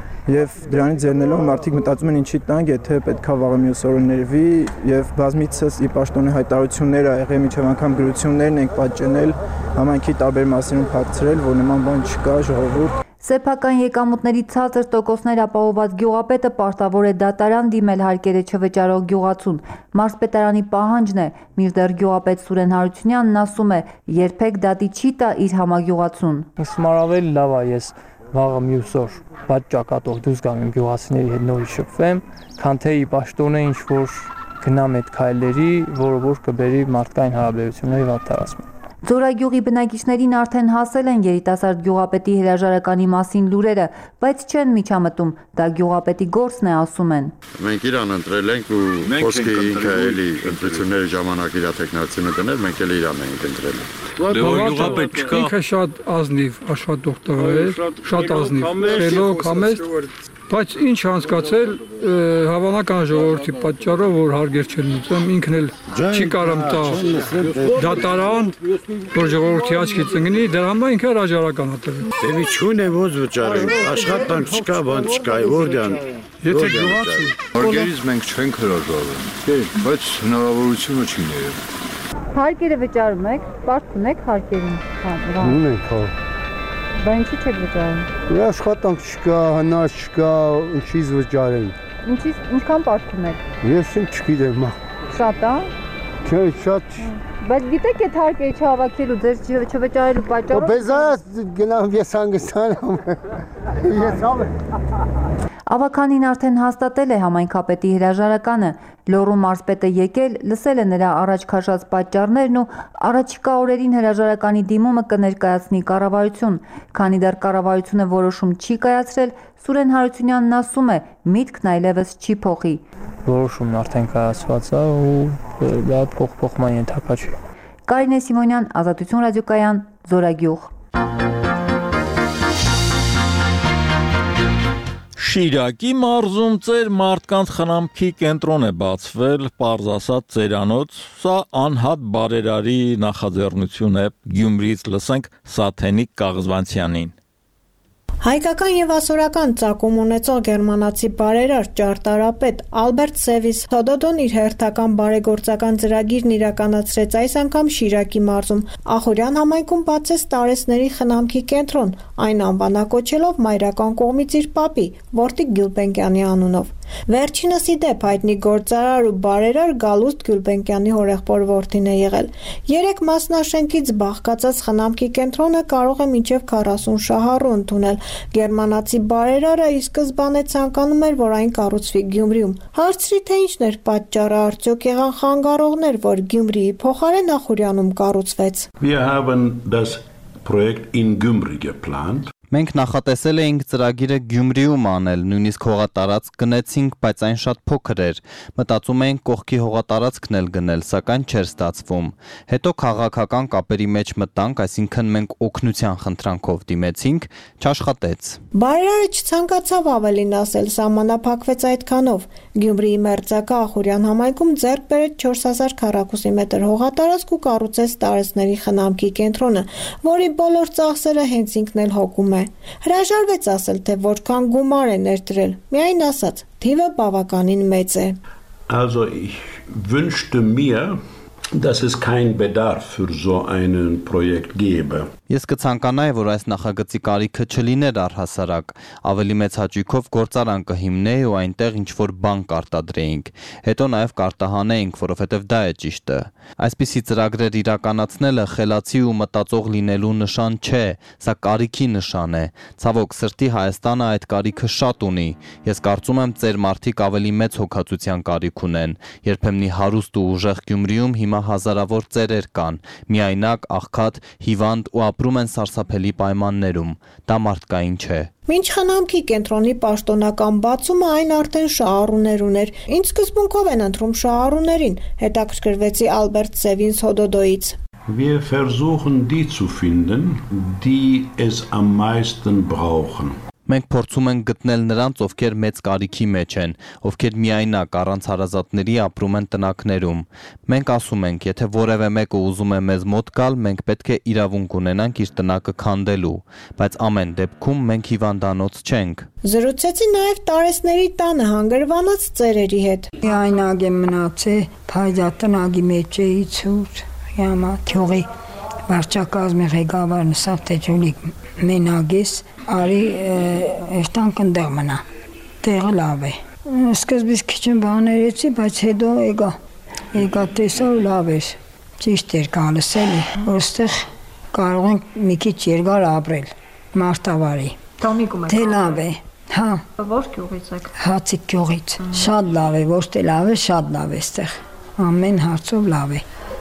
եւ դրանից ելնելով մարդիկ մտածում են ինչի տանք, եթե պետքա վաղը մյուս օրը ներվի, եւ բազմիցս ի պաշտոնի հայտարարություններ ա եղել, միջև անգամ գրություններն ենք պատճենել, համայնքի տարբեր մասերում փակցրել, որ նման բան չկա, ժողովուրդ։ Սեփական եկամուտների ցածր տոկոսներ ապահովված գյուղապետը պարտավոր է դատարան դիմել հարկերը չվճարող գյուղացուն։ Մարզպետարանի պահանջն է, մինչդեռ գյուղապետ Սուրեն Հարությունյանն ասում է, երբեք դատի չի տա իր համագյուղացուն։ Իսմարավել լավ է, ես վաղը մյուս օր բաց ճակատով դուրս գամ իմ գյուղացիների հետ նորից շփվեմ, քան թե ի պաշտոնը ինչ որ գնամ այդ քայլերի, որը որ կբերի մարդկային հարաբերությունների վատթարացման։ Ձորագյուղի բնակիչներին արդեն հասել են երիտասարդ գյուղապետի հրաժարականի մասին լուրերը, բայց չեն միջամտում, դա գյուղապետի գործն է, ասում են։ Մենք իրան ընտրել ենք ու խոսքի ինքը էլի ընտրությունների ժամանակ իր տեխնացիոնը դնել, մենք էլ իրան ենք ընտրել։ Գյուղապետ չկա։ Ինքը շատ ազնիվ աշխատող տղա է, շատ ազնիվ, խելոք, համեստ, բայց ինչ հասկացել հավանական ժողովրդի պատճառով, որ հարգեր չեն մտնում, ինքն էլ չի կարամ տա դատարան, որ ժողովրդի աչքի ծնգնի, դրա համար ինքը հրաժարական է տվել։ Դեմի չուն է ոնց վճարել, աշխատանք չկա, բան չկա, որտեղ Եթե գյուղացու հարգերից մենք չենք հրաժարվել, բայց հնարավորությունը չի ներել։ Հարկերը վճարում եք, պարտք ունեք հարկերին։ Ունենք, հա։ Բա ինչի՞ չեք վճարում։ Աշխատանք չկա, հնար չկա, ինչի՞ց վճարեն։ Ինչի՞ց, ինչքան պարտք ունեք։ Ես իմ չգիտեմ։ Շատ է։ Չէ, շատ։ Բայց գիտեք, այդ հարկերը չհավաքելու, ձեր չվճարելու պատճառով։ Բայց այս գնամ ես հանգստանամ։ Ես ավ Ավականին արդեն հաստատել է համայնքապետի հրաժարականը, Լոռու մարզպետը եկել, լսել է նրա առաջ քաշած պատճառներն ու առաջիկա օրերին հրաժարականի դիմումը կներկայացնի կառավարություն, քանի դեռ կառավարությունը որոշում չի կայացրել, Սուրեն Հարությունյանն ասում է, միտքն այլևս չի փոխի։ Որոշումն արդեն կայացված է ու դա փոխփոխման ենթակա չի։ Կարինե Սիմոնյան, Ազատություն ռադիոկայան, Զորագյուղ։ Շիրակի մարզում ծեր մարդկանց խնամքի կենտրոն է բացվել, պարզ ասած ծերանոց, սա անհատ բարերարի նախաձեռնություն է, Գյումրիից լսենք Սաթենիկ Կաղզվանցյանին։ Հայկական եւ ասորական ծագում ունեցող գերմանացի բարերար ճարտարապետ Ալբերտ Սևիս Հոդոդոն իր հերթական բարեգործական ծրագիրն իրականացրեց այս անգամ Շիրակի մարզում։ Ախորյան համայնքում բացեց տարեցների խնամքի կենտրոն, այն անվանակոչելով մայրական կողմից իր պապի, Որդիկ Գյուլբենկյանի անունով։ Վերջինս ի դեպ հայտնի գործարար ու բարերար Գալուստ Գյուլբենկյանի հորեղբոր որդին է եղել։ Երեք մասնաշենքից բաղկացած խնամքի կենտրոնը կարող է մինչև քառասուն շահառու ընդունել։ Գերմանացի բարերարը ի սկզբանե ցանկանում էր, որ այն կառուցվի Գյումրիում։ Հարցրի, թե ինչն էր պատճառը, արդյոք եղան խանգարողներ, որ Գյումրիի փոխարեն Ախորյանում կառուցվեց։ Wir haben das Projekt in Gyumri geplant. Մենք նախատեսել էինք ծրագիրը Գյումրիում անել, նույնիսկ հողատարածք գնեցինք, բայց այն շատ փոքր էր։ Մտածում էինք կողքի հողատարածքն էլ գնել, սակայն չէր ստացվում։ Հետո քաղաքական կապերի մեջ մտանք, այսինքն մենք օգնության խնդրանքով դիմեցինք, չաշխատեց։ Բարերարը չցանկացավ ավելին ասել, սահմանափակվեց այդքանով։ Գյումրիի մերձակա Ախորյան համայնքում ձեռք բերեց չորս հազար քառակուսի մետր հողատարածք ու կառուցեց տարեցների խնամքի կենտրոնը, որի բոլոր ծախսերը հենց ինքն էլ հոգում է։ Հրաժարվեց ասել, թե որքան գումար է ներդրել, միայն ասաց, թիվը բավականին մեծ է։ Also ich wünschte mir, dass es keinen Bedarf für so ein Projekt gäbe. Ես կցանկանայի, որ այս նախագծի կարիքը չլիներ առհասարակ, ավելի մեծ հաճույքով գործարան կհիմնեի ու այնտեղ ինչ-որ բան կարտադրեինք, հետո նաև կարտահանեինք, որովհետև դա է ճիշտը։ Այսպիսի ծրագրեր իրականացնելը խելացի ու մտածող լինելու նշան չէ, սա կարիքի նշան է։ Ցավոք սրտի Հայաստանը այդ կարիքը շատ ունի։ Ես կարծում եմ ծեր մարդիկ ավելի մեծ հոգացության կարիք ունեն։ Երբեմնի հարուստ ու ուժեղ Գյումրիում հիմա հազարավոր ծերեր կան, միայնակ, աղքատ, հիվանդ ու ապրում են սարսափելի պայմաններում, դա մարդկային չէ։ Մինչ խնամքի կենտրոնի պաշտոնական բացումը այն արդեն շահառուներ ուներ։ Ինչ սկզբունքով են ընտրում շահառուներին, հետաքրքրվեցի Ալբերտ Սևինս Հոդոդոից։ Wir versuchen die zu finden, die es am meisten brauchen. Մենք փորձում ենք գտնել նրանց, ովքեր մեծ կարիքի մեջ են, ովքեր միայնակ առանց հարազատների ապրում են տնակներում։ Մենք ասում ենք, եթե որևէ մեկը ուզում է մեզ մոտ գալ, մենք պետք է իրավունք ունենանք իր տնակը քանդելու, բայց ամեն դեպքում մենք հիվանդանոց չենք։ Զրուցեցի նաև տարեցների տանը հանգրվանած ծերերի հետ։ Այնագ եմ մնացել, փայդա տնագի մեջ էի ցույց, յամա քյողի վարչակազմի ղեկավարն Սավտեջունի մենագես արի էստան կնդեղ մնա, տեղը լավ է։ Սկզբից քիչ բաներեցի, բայց հետո եկա, եկա տեսա ու լավ էր, ճիշտ էր գալիս էլի, որ ստեղ կարող ենք մի քիչ երկար ապրել, մարտավարի։ Տոմիկում եք։ Թե լավ է, հա։ Ո՞ր գյուղից եք։ Հացիկ գյուղից, շատ լավ է, ոչ թե լավ է, շատ լավ է ստեղ, ամեն հարցով լավ է։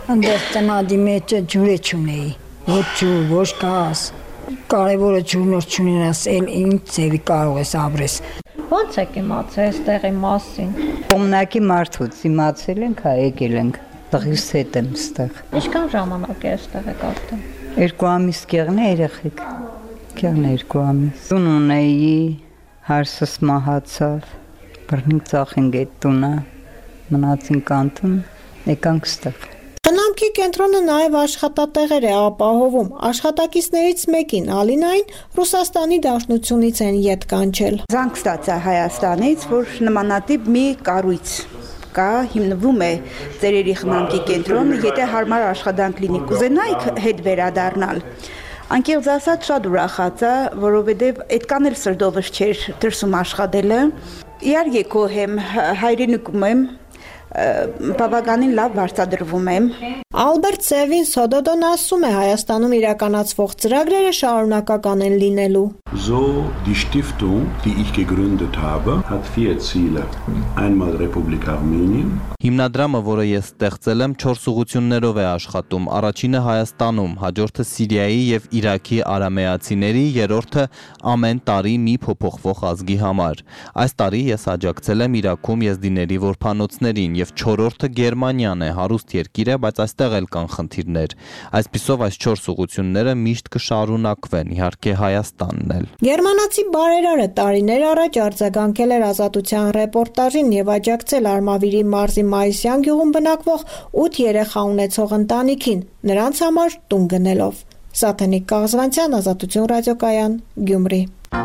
Անդեր տնադի մեջը ջուր է չունեի, ոչ ջուր, ոչ գազ, կարևորը ջուրնոր չունենաս, էլ ինչ ձևի կարող ես ապրես։ Ոնց եք իմացել այստեղի մասին։ Կոմնակի մարդուց իմացել ենք, հա եկել ենք, տղիս հետ եմ ստեղ։ Ինչքան ժամանակ է այստեղ եք արդեն։ Երկու ամիս կեղն է երեխեք, կեղն է երկու ամիս։ Տուն ունեի, հարսս մահացավ, բռնի ծախենք այդ տունը, մնացինք անտուն, եկանք ստեղ։ Խնամքի կենտրոնը նաև աշխատատեղեր է ապահովում։ Աշխատակիցներից մեկին Ալինային Ռուսաստանի Դաշնությունից են ետ կանչել։ Զանգ ստացա Հայաստանից, որ նմանատիպ մի կառույց կա, հիմնվում է ծերերի խնամքի կենտրոնը, եթե հարմար աշխատանք լինի, կուզենայիք հետ վերադառնալ։ Անկեղծ ասած շատ ուրախացա, որովհետև այդքան էլ սրտովս չէր դրսում աշխատելը։ Իհարկե քո հեմ հայրենիքում եմ, բավականին լավ վարձատրվում եմ։ Ալբերտ Սևին Սոդոդոն ասում է, Հայաստանում իրականացվող ծրագրերը շարունակական են լինելու։ So die Stiftung, die ich gegründet habe, hat vier Ziele. Einmal Republik Armenien. Հիմնադրամը, որը ես ստեղծել եմ, չորս ուղղություններով է աշխատում։ Առաջինը Հայաստանում, հաջորդը Սիրիայի եւ Իրաքի արամեացիների, երրորդը ամեն տարի մի փոփոխվող ազգի համար։ Այս տարի ես աջակցել եմ Իրաքում եզդիների որբանոցներին եւ չորրորդը Գերմանիան է, հարուստ երկիր է, բայց այստեղ էլ կան խնդիրներ։ Այսպիսով այս չորս ուղղությունները միշտ կշարունակվեն, իհարկե Հայաստանն էլ։ Գերմանացի բարերարը տարիներ առաջ արձագանքել էր Ազատության ռեպորտաժին եւ աջակցել Արմավիրի մարզի Մայիսյան գյուղում բնակվող ութ երեխա ունեցող ընտանիքին, նրանց համար տուն գնելով։ Սաթենիկ Կաղզվանցյան, Ազատություն ռադիոկայան, Գյումրի։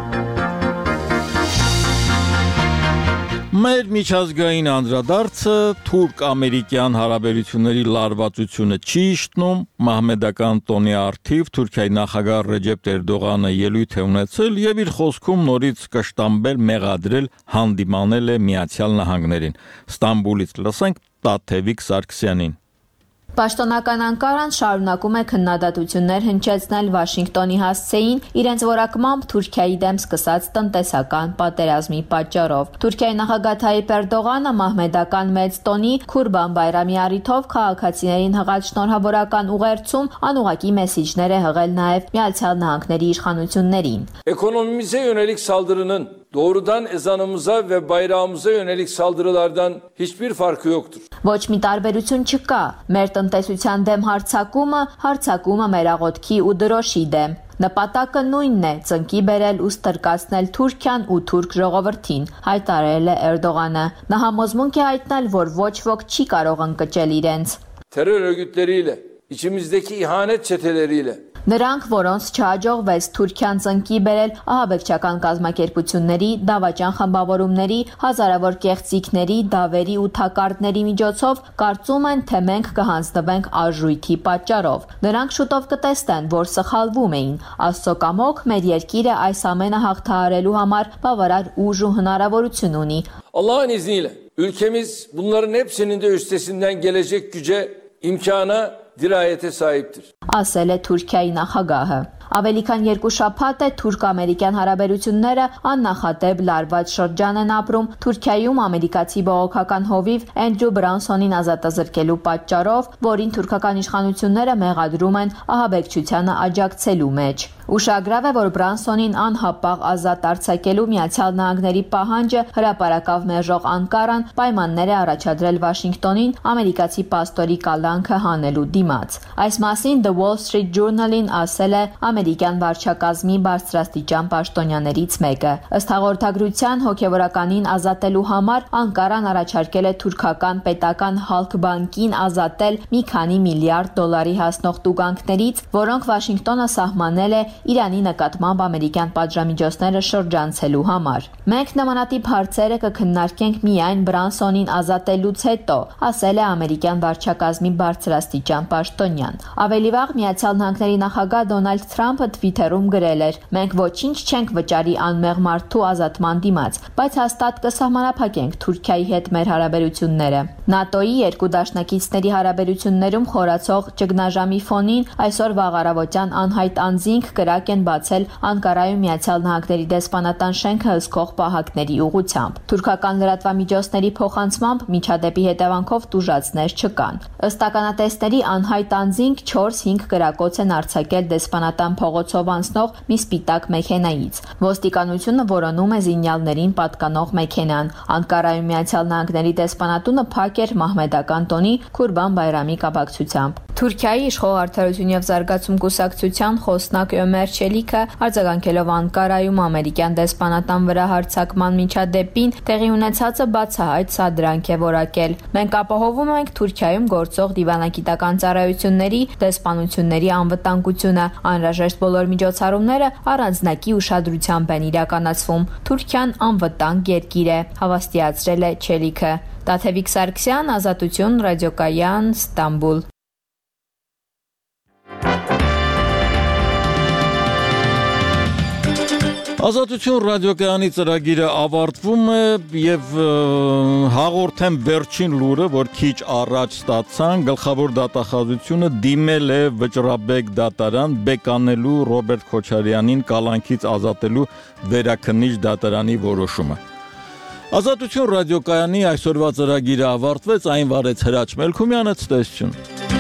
Մեր միջազգային անդրադարձը թուրք-ամերիկյան հարաբերությունների լարվածությունը չի իշտնում, մահմեդական տոնի առթիվ Թուրքիայի նախագահ Ռեջեփ Էրդողանը ելույթ է ունեցել եւ իր խոսքում նորից կշտամբել մեղադրել հանդիմանել է Միացյալ Նահանգներին։ Ստամբուլից լսենք Տաթևիկ Սարգսյանին։ Պաշտոնական Անկարան շարունակում է քննադատություններ հնչեցնել Վաշինգտոնի հասցեին իրենց որակմամբ Թուրքիայի դեմ սկսած տնտեսական պատերազմի պատճառով։ Թուրքիայի նախագահ Թայիպ Էրդողանը մահմեդական մեծ տոնի Քուրբան Բայրամի առիթով քաղաքացիներին հղած շնորհավորական ուղերձում անուղակի մեսիջներ է հղել նաև Միացյալ Նահանգների իշխանություններին։ Ekonomimize yönelik saldırının doğrudan ezanımıza ve bayrağımıza yönelik saldırılardan hiçbir farkı yoktur. Ոչ մի տարբերություն չկա։ Մեր տնտեսության դեմ հարձակումը, հարձակումը մեր աղոթքի ու դրոշի դեմ։ Նպատակը նույնն է՝ ծնկի բերել ու ստրկացնել Թուրքիան ու թուրք ժողովրդին, հայտարարել է Էրդողանը։ Նա համոզմունք է հայտնել, որ ոչ ոք չի կարող ընկճել իրենց։ Terör örgütleriyle, içimizdeki ihanet çeteleriyle Նրանք, որոնց չհաջողվեց Թուրքիան ծնկի բերել ահաբեկչական կազմակերպությունների, դավաճան խմբավորումների, հազարավոր կեղծիքների, դավերի ու թակարդների միջոցով կարծում են, թե մենք կհանձնվենք արժույթի պատճառով։ Նրանք շուտով կտեսնեն, որ սխալվում էին։ Աստծո կամոք մեր երկիրը այս ամենը հաղթահարելու համար բավարար ուժ ու հնարավորություն ունի։ Allah'ın izniyle ülkemiz bunların hepsinin de üstesinden gelecek güce, imkana, dirayete sahiptir. Ասել է Թուրքիայի նախագահը։ Ավելի քան երկու շաբաթ է թուրք-ամերիկյան հարաբերությունները աննախադեպ լարված շրջան են ապրում Թուրքիայում ամերիկացի բողոքական հովիվ Էնդրյու Բրանսոնին ազատազրկելու պատճառով, որին թուրքական իշխանությունները մեղադրում են ահաբեկչությանը աջակցելու մեջ։ Ուշագրավ է, որ Բրանսոնին անհապաղ ազատ արձակելու Միացյալ Նահանգների պահանջը հրապարակավ մերժող Անկարան պայմաններ է առաջադրել Վաշինգտոնին ամերիկացի պաստորի կալանքը հանելու դիմաց։ Այս մասին The Wall Street Journal-ին ասել է ամերիկյան վարչակազմի բարձրաստիճան պաշտոնյաներից մեկը։ Ըստ հաղորդագրության հոգևորականին ազատելու համար Անկարան առաջարկել է թուրքական պետական Halk բանկին ազատել մի քանի միլիարդ դոլարի հասնող տուգանքներից, որոնք Վաշինգտոնը սահմանել է Իրանի նկատմամբ ամերիկյան պատժամիջոցները շրջանցելու համար։ Մենք նմանատիպ հարցերը կքննարկենք միայն Բրանսոնին ազատելուց հետո, ասել է ամերիկյան վարչակազմի բարձրաստիճան պաշտոնյան։ Ավելի վաղ Միացյալ Նահանգների նախագահ Դոնալդ Թրամփը Twitter-ում գրել էր. «Մենք ոչինչ չենք վճարի անմեղ մարդու ազատման դիմաց, բայց հաստատ կսահմանափակենք Թուրքիայի հետ մեր հարաբերությունները»։ ՆԱՏՕ-ի երկու դաշնակիցների հարաբերություններում խորացող ճգնաժամի ֆոնին այսօր վաղ առավոտյան անհայտ անձինք կրակ են բացել Անկարայում Միացյալ Նահանգների դեսպանատան շենքը հսկող պահակների ուղղությամբ։ Թուրքական լրատվամիջոցների փոխանցմամբ միջադեպի հետևանքով տուժածներ չկան։ Ըստ ականատեսների անհայտ անձինք չորս-հինգ կրակոց են արձակել դեսպանատան փողոցով անցնող մի սպիտակ մեքենայից։ Ոստիկանությունը որոնում է զինյալներին պատկանող մեքենան։ Անկարայում Միացյալ Նահանգների դեսպանատունը փակ էր մահմեդական տոնի Քուրբան Բայրամի կապակցությամբ։ Թուրքիայի իշխող արդարություն եւ զարգացում կուսակցության խոսնակ Ömer Çelikը արձագանքելով Անկարայում ամերիկյան դեսպանատան վրա հարձակման միջադեպին տեղի ունեցածը բացահայտ սադրանք է որակել։ Մենք ապահովում ենք Թուրքիայում գործող դիվանագիտական ծառայությունների, դեսպանությունների անվտանգությունը, անհրաժեշտ բոլոր միջոցառումները առանձնակի ուշադրությամբ են իրականացվում։ Թուրքիան անվտանգ երկիր է, հավաստիացրել է Çelikը։ Տաթևիկ Սարգսյան, Ազատություն, ռադիոկայան, Ստամբուլ։ Ազատություն ռադիոկայանի ծրագիրը ավարտվում է եւ հաղորդեմ վերջին լուրը, որ քիչ առաջ ստացան, գլխավոր դատախազությունը դիմել է վճռաբեկ դատարան բեկանելու Ռոբերտ Քոչարյանին կալանքից ազատելու վերաքննիչ դատարանի որոշումը։ Ազատություն ռադիոկայանի այսօրվա ծրագիրը ավարտվեց, այն վարեց Հրաչ Մելքումյանը, ցտեսություն։